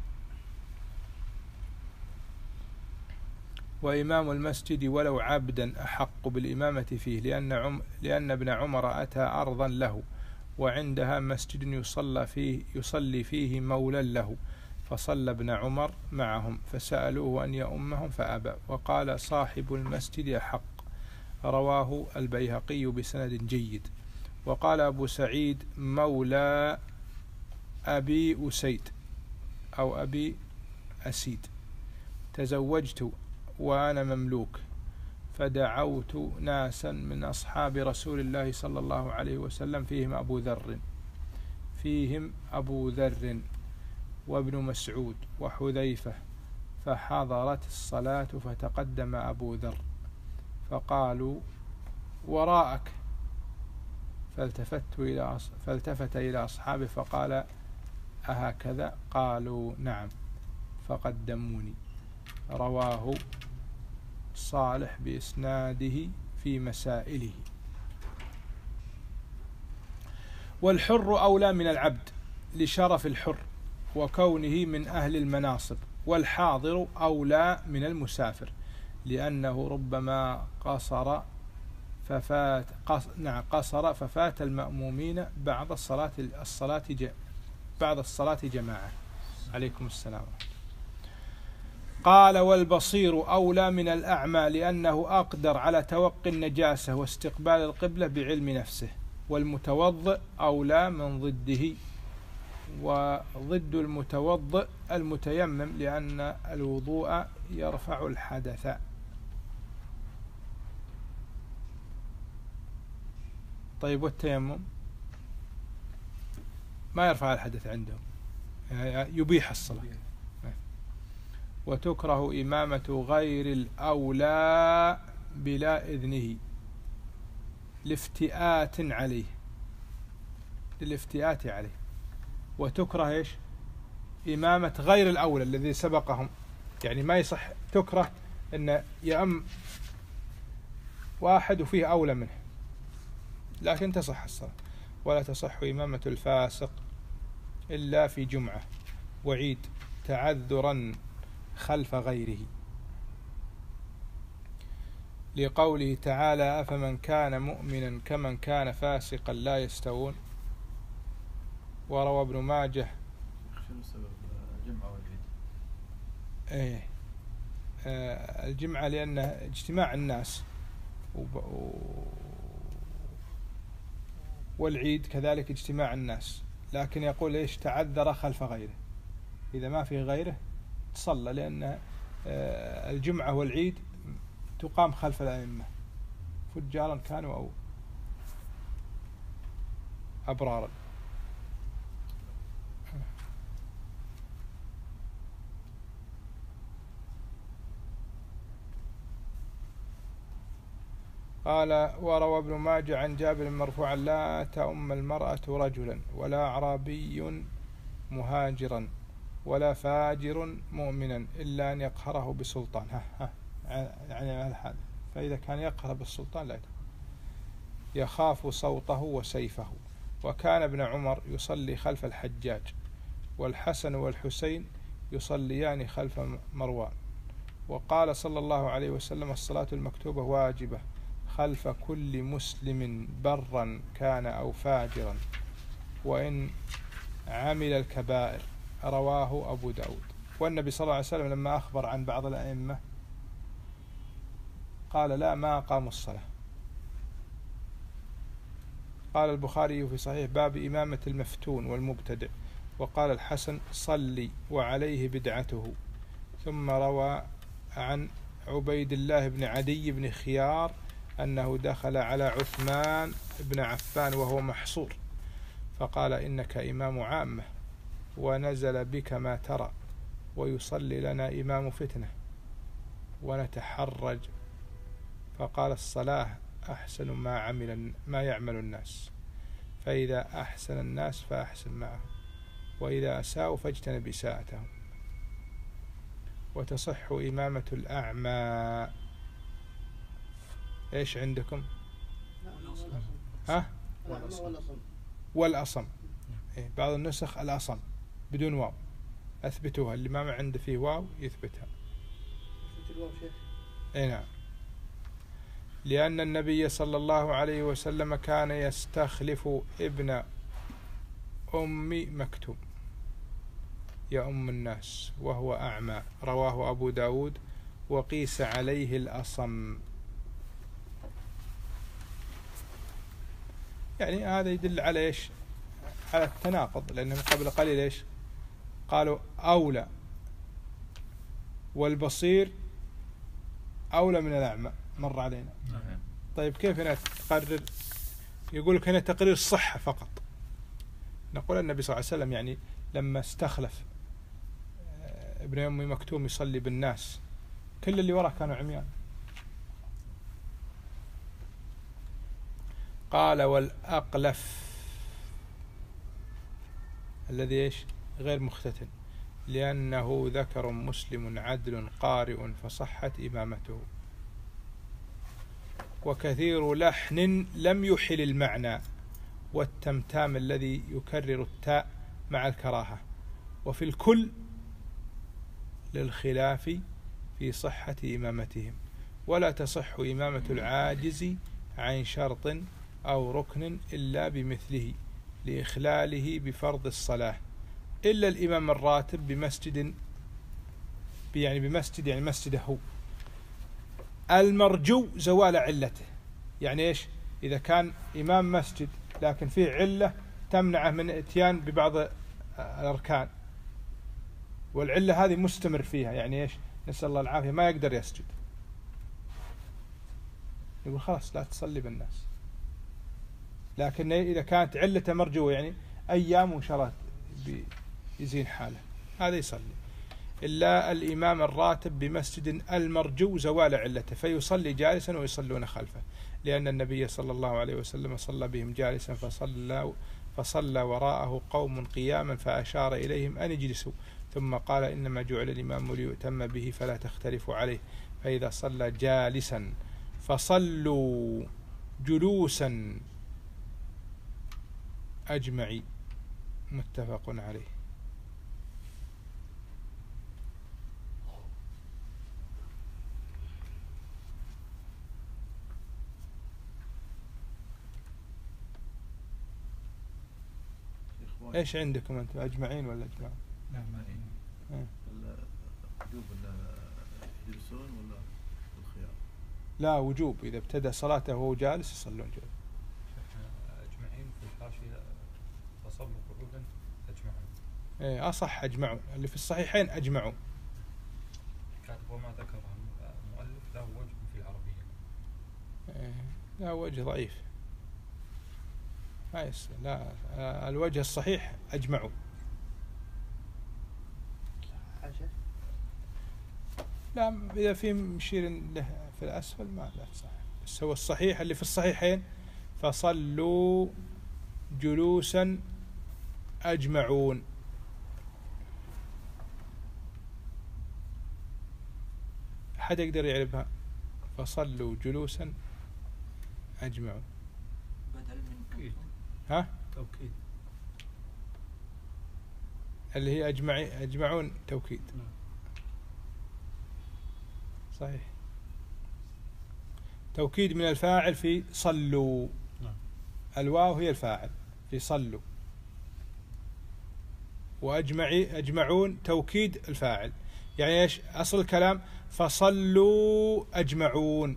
وإمام المسجد ولو عبدا أحق بالإمامة فيه، لأن, عم لأن ابن عمر أتى أرضا له وعندها مسجد يصلى فيه, يصلي فيه مولى له، فصلى ابن عمر معهم فسألوه أن يؤمهم فأبى، وقال صاحب المسجد أحق. رواه البيهقي بسند جيد. وقال أبو سعيد مولى أبي أسيد أو أبي أسيد تزوجت وأنا مملوك، فدعوت ناسا من أصحاب رسول الله صلى الله عليه وسلم فيهم أبو ذر فيهم أبو ذر وابن مسعود وحذيفة، فحضرت الصلاة فتقدم أبو ذر فقالوا وراءك، فالتفت إلى فالتفت إلى أصحابه فقال أهكذا؟ قالوا نعم، فقدموني. رواه صالح بإسناده في مسائله. والحر أولى من العبد لشرف الحر وكونه من أهل المناصب، والحاضر أولى من المسافر لأنه ربما قصر ففات قصر ففات المأمومين بعد الصلاة الصلاة بعد الصلاة جماعة. عليكم السلام. قال والبصير أولى من الأعمى لأنه أقدر على توقي النجاسة واستقبال القبلة بعلم نفسه. والمتوضئ أولى من ضده، وضد المتوضئ المتيمم لأن الوضوء يرفع الحدث. طيب والتيمم ما يرفع الحدث عندهم، يبيح الصلاة. وتكره إمامة غير الأولى بلا إذنه لافتئات عليه للافتئات عليه وتكره إيش إمامة غير الأولى الذي سبقهم، يعني ما يصح تكره أن يأم واحد وفيه أولى منه، لكن تصح الصلاة. ولا تصح إمامة الفاسق إلا في جمعة وعيد تعذرا خلف غيره، لقوله تعالى أفمن كان مؤمنا كمن كان فاسقا لا يستوون. وروى ابن ماجه شنو سبب الجمعة والعيد؟ ايه آه الجمعة لأنه اجتماع الناس وب... و... والعيد كذلك اجتماع الناس، لكن يقول ايش تعذر خلف غيره، إذا ما في غيره تصلى، لأن آه الجمعة والعيد تقام خلف الأئمة فجارا كانوا أو أبرارا. قال وروى ابن ماجه عن جابر مرفوعا لا تؤم المرأة رجلا ولا أعرابي مهاجرا ولا فاجر مؤمنا إلا أن يقهره بسلطان. ها ها يعني هذا، فإذا كان يقهر بالسلطان لا يخاف صوته وسيفه. وكان ابن عمر يصلي خلف الحجاج والحسن والحسين يصليان خلف مروان. وقال صلى الله عليه وسلم الصلاة المكتوبة واجبة خلف كل مسلم برا كان أو فاجرا وإن عمل الكبائر. رواه أبو داود. والنبي صلى الله عليه وسلم لما أخبر عن بعض الأئمة قال لا ما قاموا الصلاة. قال البخاري في صحيح باب إمامة المفتون والمبتدع. وقال الحسن صلي وعليه بدعته. ثم روى عن عبيد الله بن عدي بن خيار أنه دخل على عثمان بن عفان وهو محصور فقال إنك إمام عامة ونزل بك ما ترى ويصلي لنا إمام فتنة ونتحرج. فقال الصلاة أحسن ما عمل ما يعمل الناس، فإذا أحسن الناس فأحسن معهم وإذا أساءوا فاجتنب إساءتهم. وتصح إمامة الأعمى. إيش عندكم؟ ها؟ والأصم. إيه بعض النسخ الأصم بدون واو، أثبتوها، اللي ما عنده فيه واو يثبتها. إيه نعم. لأن النبي صلى الله عليه وسلم كان يستخلف ابن أم مكتوم يؤم الناس وهو أعمى. رواه أبو داود. وقيس عليه الأصم. يعني هذا يدل على إيش؟ على التناقض، لأنهم قبل قليل إيش قالوا أولى والبصير أولى من الأعمى، مر علينا. طيب كيف هنا تقرر؟ يقول لك هنا تقرير الصحة فقط. نقول النبي صلى الله عليه وسلم يعني لما استخلف ابن أم مكتوم يصلي بالناس كل اللي وراه كانوا عميان. قال والأقلف الذي إيش غير مختتن لأنه ذكر مسلم عدل قارئ فصحت إمامته. وكثير لحن لم يحل المعنى والتمتام الذي يكرر التاء مع الكراهة. وفي الكل للخلاف في صحة إمامتهم. ولا تصح إمامة العاجز عن شرط أو ركن إلا بمثله لإخلاله بفرض الصلاة إلا الإمام الراتب بمسجد يعني بمسجد يعني مسجده هو المرجو زوال علته. يعني إيش؟ إذا كان إمام مسجد لكن فيه علة تمنعه من اتيان ببعض الأركان والعلة هذه مستمر فيها، يعني إيش؟ نسأل الله العافية ما يقدر يسجد، يقول خلاص لا تصلي بالناس. لكن إذا كانت علته مرجوة يعني أيام وشرات يزين حاله هذا يصلي. إلا الإمام الراتب بمسجد المرجو زوال علته فيصلي جالسا ويصلون خلفه، لأن النبي صلى الله عليه وسلم صلى بهم جالسا فصلى فصلى وراءه قوم قياما فأشار إليهم أن اجلسوا، ثم قال إنما جعل الإمام ليؤتم به فلا تختلفوا عليه، فإذا صلى جالسا فصلوا جلوسا أجمعي. متفق عليه. ايش عندكم انتم، اجمعين ولا اجمعون؟ أجمعين. إيه. وجوب ولا يجلسون ولا الخيار؟ لا وجوب، اذا ابتدأ صلاته وهو جالس يصلون جالس. أجمعين في الحاشية فصلوا قعودا أجمعون. ايه اصح اجمعون، اللي في الصحيحين اجمعون. كاتب وما ذكر المؤلف له وجه في العربية. إيه. لا وجه ضعيف ما يصير. لا الوجه الصحيح اجمعوا. حاجة لا اذا في مشير له في الاسفل ما لا تصح، بس هو الصحيح اللي في الصحيحين فصلوا جلوسا اجمعون. حد يقدر يعرفها؟ فصلوا جلوسا اجمعون. بدل من توكيد. ها توكيد. اللي هي أجمعي أجمعون توكيد. نعم. صحيح، توكيد من الفاعل في صلوا. نعم. الواو هي الفاعل في صلوا، وأجمعي أجمعون توكيد الفاعل. يعني إيش أصل الكلام؟ فصلوا أجمعون.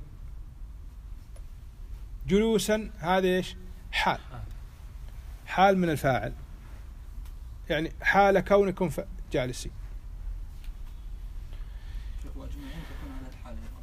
جلوسا هذا إيش؟ حال، حال من الفاعل، يعني حال كونكم جالسين. شوفوا أجمعين تكون على الحال أيضا.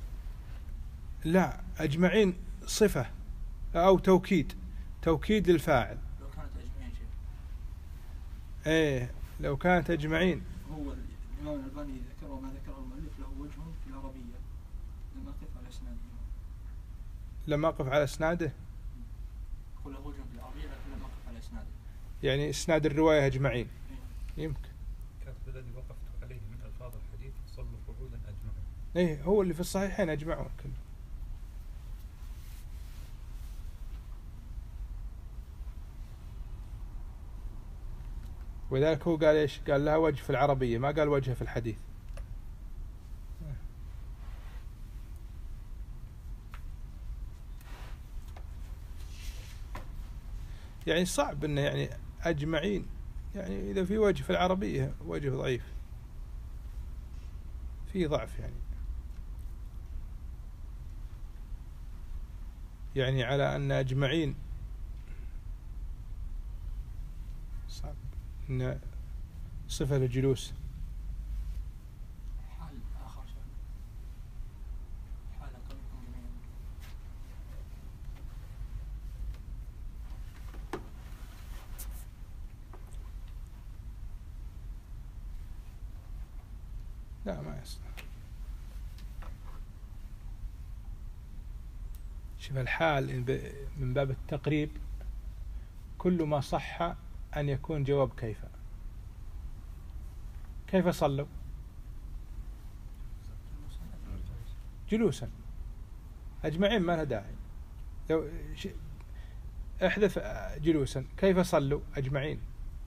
لا أجمعين صفة أو توكيد، توكيد للفاعل. لو كانت أجمعين شيء. إيه لو كانت أجمعين. هو الإمام الألباني ذكر وما ذكره المؤلف له وجه في العربية لما قف على إسناده. لما أقف على إسناده يقول له وجه في العربية لكن لما قف على إسناده. يعني إسناد الرواية أجمعين. يمكن. كاتب الذي وقفت عليه من ألفاظ الحديث صلوا قعودا أجمعون. إيه هو اللي في الصحيحين أجمعون كله. ولذلك هو قال إيش؟ قال لها وجه في العربية، ما قال وجه في الحديث. يعني صعب إنه يعني أجمعين، يعني إذا في وجه في العربية وجه ضعيف، في ضعف يعني. يعني على أن أجمعين صعب إن صفة الجلوس. حال آخر شيء. حال كونكم جميعا. لا ما يصلح. شوف الحال من باب التقريب كل ما صح أن يكون جواب كيف. كيف صلوا؟ جلوسا أجمعين، ما لها داعي. لو احذف جلوسا. كيف صلوا؟ أجمعين.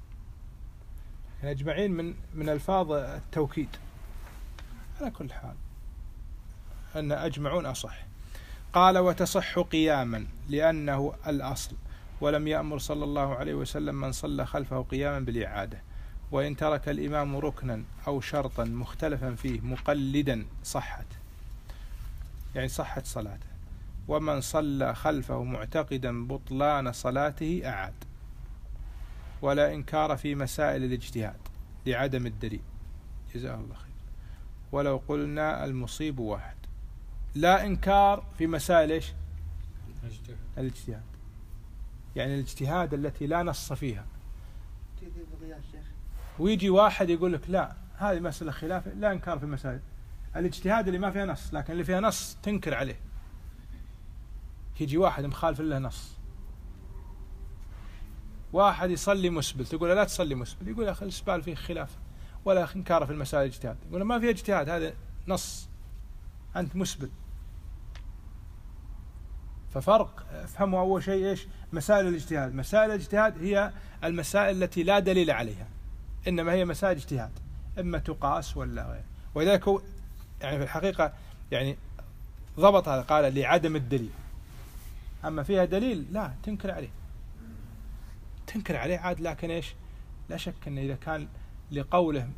أجمعين من من ألفاظ التوكيد. على كل حال أن أجمعون أصح. قال وتصح قياما لأنه الأصل، ولم يأمر صلى الله عليه وسلم من صلى خلفه قياما بالإعادة، وإن ترك الإمام ركنا أو شرطا مختلفا فيه مقلدا صحت، يعني صحت صلاته. ومن صلى خلفه معتقدا بطلان صلاته أعاد، ولا إنكار في مسائل الاجتهاد لعدم الدليل. جزاه الله خير. ولو قلنا المصيب واحد. لا إنكار في مسائل إيش؟ الاجتهاد، يعني الاجتهاد التي لا نص فيها. ويجي واحد يقول لك لا هذه مسألة خلاف لا إنكار في المسائل. الاجتهاد اللي ما فيها نص، لكن اللي فيها نص تنكر عليه. يجي واحد مخالف له نص، واحد يصلي مسبل تقول لا تصلي مسبل، يقول يا أخي الإسبال فيه خلاف ولا إنكار في المسائل الاجتهاد، يقول ما فيها اجتهاد، هذا نص أنت مسبل. ففرق، افهموا أول شيء إيش مسائل الاجتهاد. مسائل الاجتهاد هي المسائل التي لا دليل عليها، إنما هي مسائل اجتهاد، إما تقاس ولا غير. ولذلك هو يعني في الحقيقة يعني ضبط هذا، قال لعدم الدليل. أما فيها دليل لا تنكر عليه، تنكر عليه عاد. لكن إيش، لا شك أن إذا كان لقوله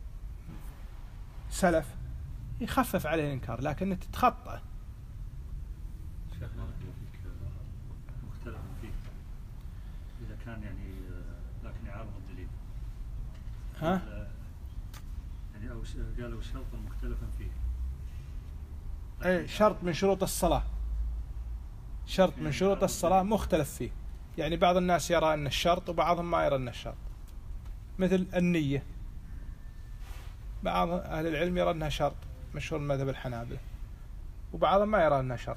سلف يخفف عليه الإنكار، لكن تتخطأ. شيخ بارك الله فيك، مختلف فيه إذا كان يعني لكن يعارض الدليل. ها؟ يعني أو قالوا شرطا مختلفا فيه. أي شرط من شروط الصلاة، شرط من شروط الصلاة مختلف فيه. يعني بعض الناس يرى أن الشرط وبعضهم ما يرى أن الشرط، مثل النية، بعض أهل العلم يرى أنها شرط، مشهور مذهب الحنابلة، وبعضهم ما يرى أنها شرط.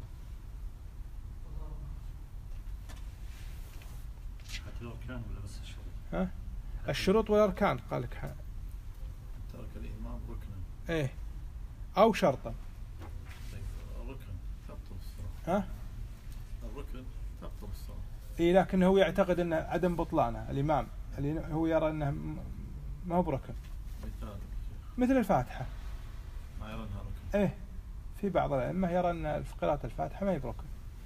حتى الأركان ولا بس الشروط؟ ها؟ الشروط والأركان قال لك ح... ترك الإمام ركنا. إيه أو شرطا. طيب الركن تبطل الصلاة. ها؟ الركن تبطل الصلاة. إيه لكن هو يعتقد أن عدم بطلانه. الإمام اللي هو يرى أنه ما هو بركن، مثل الفاتحة ما يرى أنها ركن. إيه في بعض الأئمة يرى أن قراءة الفاتحة ما هي بركن.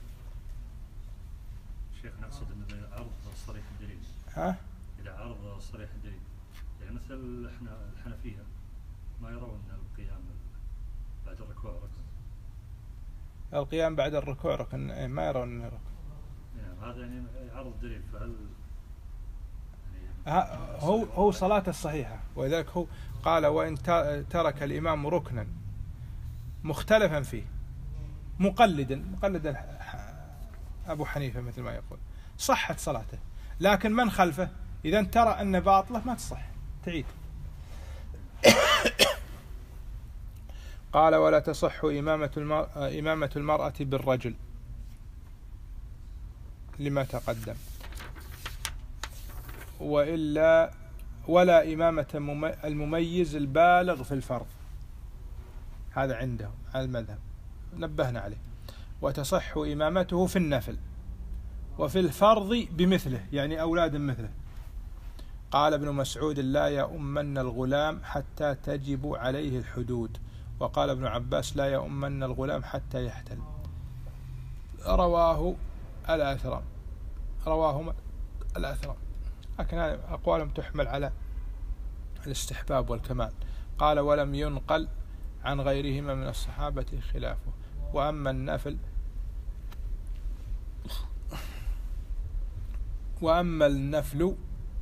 شيخ نقصد أن إذا عرض صريح الدليل. ها؟ إذا عرض صريح الدليل، يعني مثل إحنا الحنفية ما يرون القيام بعد الركوع ركن. القيام بعد الركوع ركن، إيه ما يرون أنه ركن. يعني هذا يعني عرض دليل، فهل يعني هو هو صلاة الصحيحة. ولذلك هو قال وإن ترك الإمام ركنا مختلفا فيه مقلدا، مقلدا أبو حنيفة مثل ما يقول، صحت صلاته. لكن من خلفه إذا ترى أن باطلة ما تصح، تعيد. قال ولا تصح إمامة المرأة, إمامة المرأة بالرجل لما تقدم، وإلا ولا إمامة المميز البالغ في الفرض، هذا عندهم على المذهب نبهنا عليه. وتصح إمامته في النفل وفي الفرض بمثله، يعني أولاد مثله. قال ابن مسعود لا يؤمن الغلام حتى تجب عليه الحدود، وقال ابن عباس لا يؤمن الغلام حتى يحتل. رواه الأثرم، رواهما الأثرم، لكن هذه أقوالهم تحمل على الاستحباب والكمال. قال ولم ينقل عن غيرهما من الصحابة خلافه. وأما النفل وأما النفل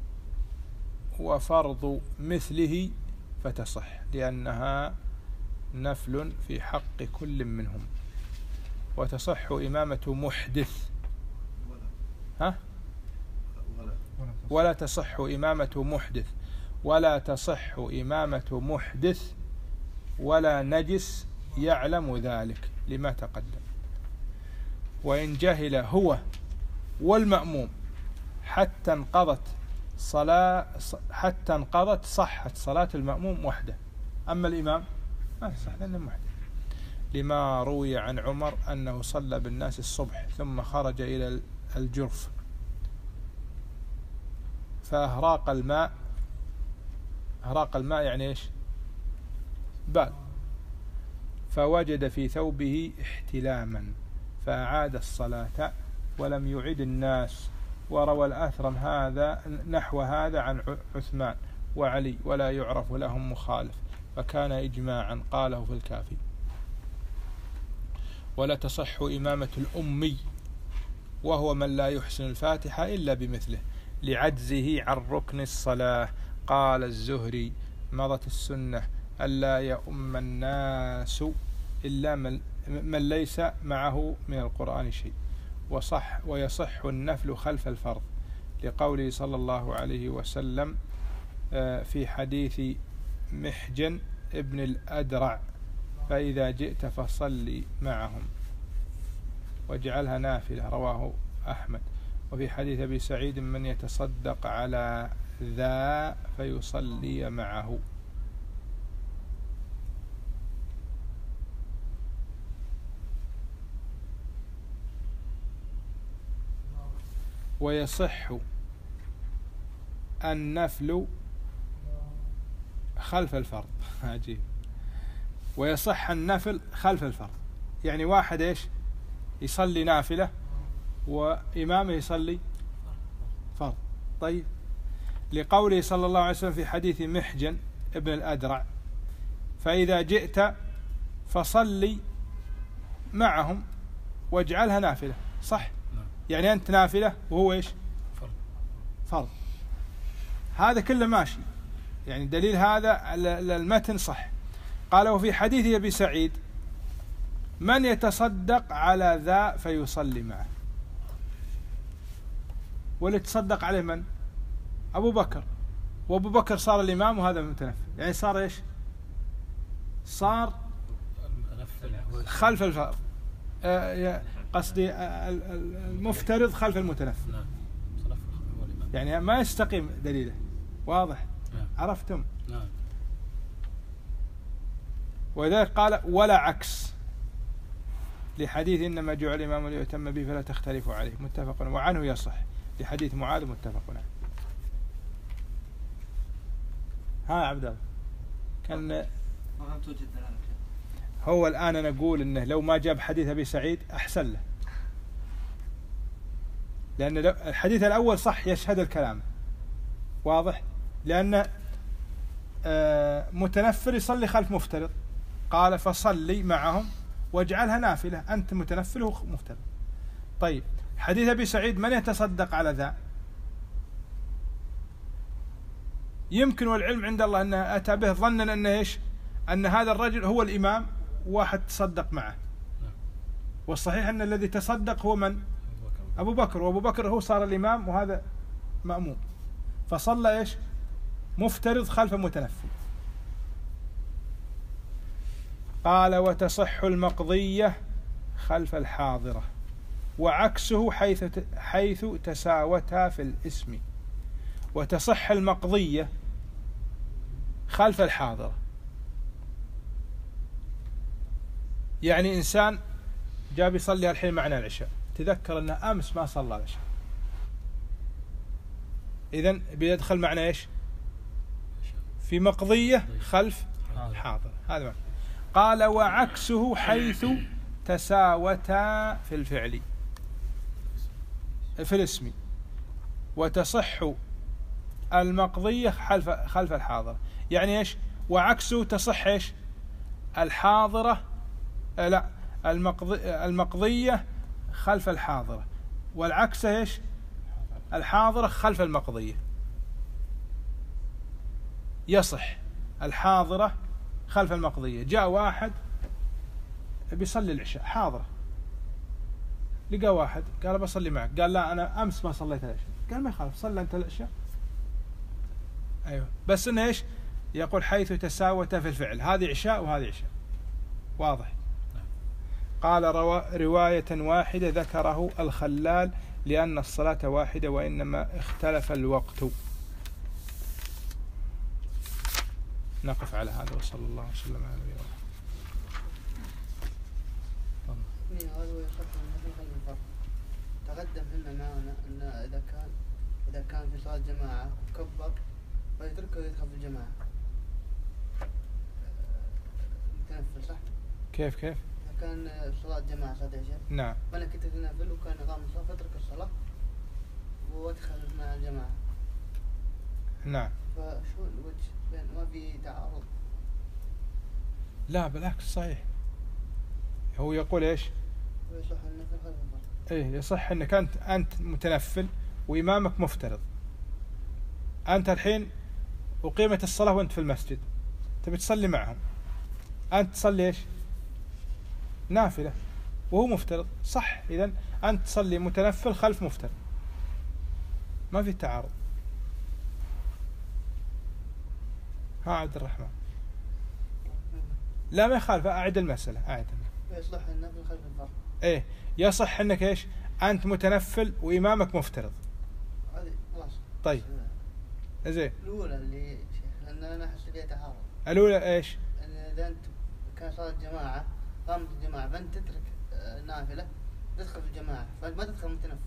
وفرض مثله فتصح، لأنها نفل في حق كل منهم. وتصح إمامة محدث، ها؟ ولا تصح إمامة محدث، ولا تصح إمامة محدث ولا نجس يعلم ذلك لما تقدم. وإن جهل هو والمأموم حتى انقضت صلاة حتى انقضت صحت صلاة المأموم وحده، أما الإمام ما تصح لأنه محدث، لما روي عن عمر أنه صلى بالناس الصبح ثم خرج إلى الجرف فأهراق الماء. أهراق الماء يعني إيش؟ بال. فوجد في ثوبه احتلاما فأعاد الصلاة ولم يعد الناس. وروى الأثرم هذا نحو هذا عن عثمان وعلي ولا يعرف لهم مخالف، فكان إجماعا، قاله في الكافي. ولا تصح إمامة الأمي وهو من لا يحسن الفاتحة إلا بمثله لعجزه عن ركن الصلاة. قال الزهري مضت السنة ألا يؤم الناس إلا من, من ليس معه من القرآن شيء، وصح ويصح النفل خلف الفرض، لقوله صلى الله عليه وسلم في حديث محجن ابن الأدرع فإذا جئت فصلي معهم واجعلها نافلة، رواه أحمد. وفي حديث أبي سعيد من يتصدق على ذا فيصلي معه. ويصح النفل خلف الفرض. عجيب. ويصح النفل خلف الفرض، يعني واحد إيش يصلي نافلة وإمامه يصلي فرض. طيب، لقوله صلى الله عليه وسلم في حديث محجن ابن الأدرع فإذا جئت فصلي معهم واجعلها نافلة. صح؟ يعني أنت نافلة وهو إيش فرض. فرض. هذا كله ماشي، يعني دليل هذا المتن صح. قال وفي حديث أبي سعيد من يتصدق على ذا فيصلي معه. واللي تصدق عليه من؟ أبو بكر، وأبو بكر صار الإمام وهذا المتنفل، يعني صار إيش صار خلف الفرض. آه قصدي المفترض خلف المتنفل، يعني ما يستقيم دليله. واضح؟ عرفتم؟ وذلك قال ولا عكس، لحديث إنما جعل الإمام ليؤتم به فلا تختلفوا عليه، متفق. وعنه يصح لحديث معاذ، متفق عليه. ها عبد الله كان هو الآن أنا أقول إنه لو ما جاب حديث أبي سعيد أحسن له، لأن الحديث الأول صح يشهد الكلام. واضح؟ لأن متنفل يصلي خلف مفترض، قال فصلي معهم واجعلها نافلة، أنت متنفل ومفترض. طيب، حديث أبي سعيد من يتصدق على ذا؟ يمكن والعلم عند الله أنه أتى به ظنا أنه إيش أن هذا الرجل هو الإمام واحد تصدق معه، والصحيح أن الذي تصدق هو من؟ أبو بكر، وأبو بكر هو صار الإمام وهذا مأموم، فصلى إيش مفترض خلف متنفل. قال وتصح المقضية خلف الحاضرة وعكسه حيث حيث تساوتا في الاسم. وتصح المقضية خلف الحاضرة، يعني إنسان جاب يصلي الحين معنا العشاء، تذكر أنه أمس ما صلى العشاء، إذن بيدخل معنا إيش في مقضية خلف حاضر. هذا معنى. قال وعكسه حيث تساوتا في الفعل في الاسم. وتصح المقضية خلف خلف الحاضرة، يعني إيش وعكسه تصح إيش الحاضرة آه لا المقضي المقضية خلف الحاضرة، والعكس إيش الحاضرة خلف المقضية. يصح الحاضرة خلف المقضية. جاء واحد بيصلي العشاء حاضرة، لقى واحد قال بصلي معك، قال لا أنا أمس ما صليت العشاء، قال ما يخالف صلى أنت العشاء. أيوة، بس إنه إيش يقول حيث تساوت في الفعل، هذه عشاء وهذه عشاء. واضح؟ قال رواية واحدة ذكره الخلال لأن الصلاة واحدة وإنما اختلف الوقت. نقف على هذا وصلى الله وسلم على نبينا محمد. تقدم لنا معنا أن إذا كان إذا كان في صلاة جماعة كبر فيتركه ويدخل في الجماعة متنفل. صح؟ كيف كيف؟ إذا كان صلاة جماعة صلاة عشاء، نعم، وأنا كنت أتنافل وكان نظام الصلاة فترك الصلاة وادخل مع الجماعة. نعم. فشو الوجه بين ما في تعارض؟ لا بالعكس صحيح. هو يقول إيش؟ ويصح النفل خلف الفرض. إيه يصح إنك أنت أنت متنفل وإمامك مفترض. أنت الحين أقيمت الصلاة وأنت في المسجد تبي تصلي معهم، أنت تصلي إيش؟ نافلة وهو مفترض. صح، إذن أنت تصلي متنفل خلف مفترض، ما في تعارض. ها عبد الرحمن. لا ما يخالف، أعد المسألة أعد. يصلح النفل خلف الفرض. إيه يصح أنك إيش أنت متنفل وإمامك مفترض. هذه خلاص. طيب زين. الأولى اللي شيخ لأن أنا أحس فيها تعارض. الأولى إيش؟ أن إذا أنت كان صلاة جماعة قامت الجماعة فأنت تترك آه، نافلة تدخل في الجماعة فأنت ما تدخل متنفل.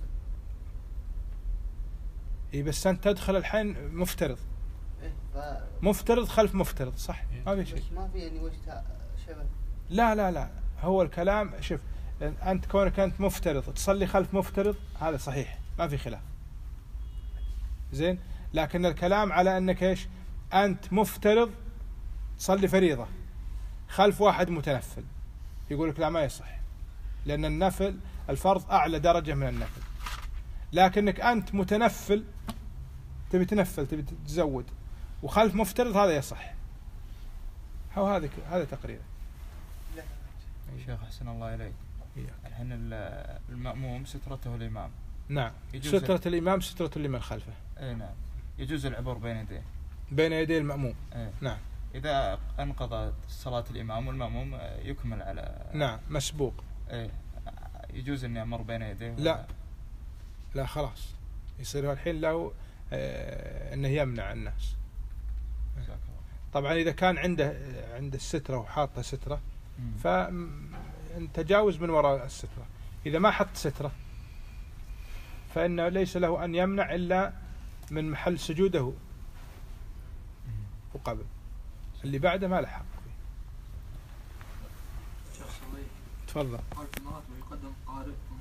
إيه بس أنت تدخل الحين مفترض. إيه ف... مفترض خلف مفترض صح؟ ما في شيء. بس ما في يعني وش شبه. لا لا لا هو الكلام شوف، أنت كونك أنت مفترض تصلي خلف مفترض هذا صحيح ما في خلاف. زين، لكن الكلام على أنك إيش أنت مفترض تصلي فريضة خلف واحد متنفل، يقول لك لا ما يصح، لأن النفل الفرض أعلى درجة من النفل، لكنك أنت متنفل تبي تنفل تبي تزود وخلف مفترض هذا يصح. هو هذا هذا تقريبا. لا شيخ أحسن الله إليك. الحين المأموم سترته الإمام. نعم سترة الإمام سترة لمن خلفه. أي نعم. يجوز العبور بين يديه. بين يدي المأموم. أي. نعم. إذا انقضى صلاة الإمام والمأموم يكمل على. نعم مسبوق. أي. يجوز أن يمر بين يديه. لا. لا خلاص يصير الحين له آه أنه يمنع الناس. طبعا إذا كان عنده عند السترة وحاطة سترة فتجاوز من وراء السترة. إذا ما حط سترة فإنه ليس له أن يمنع إلا من محل سجوده وقبل اللي بعده ما له حق. شيخ صلي تفضل. قال في المراتب يقدم قارئ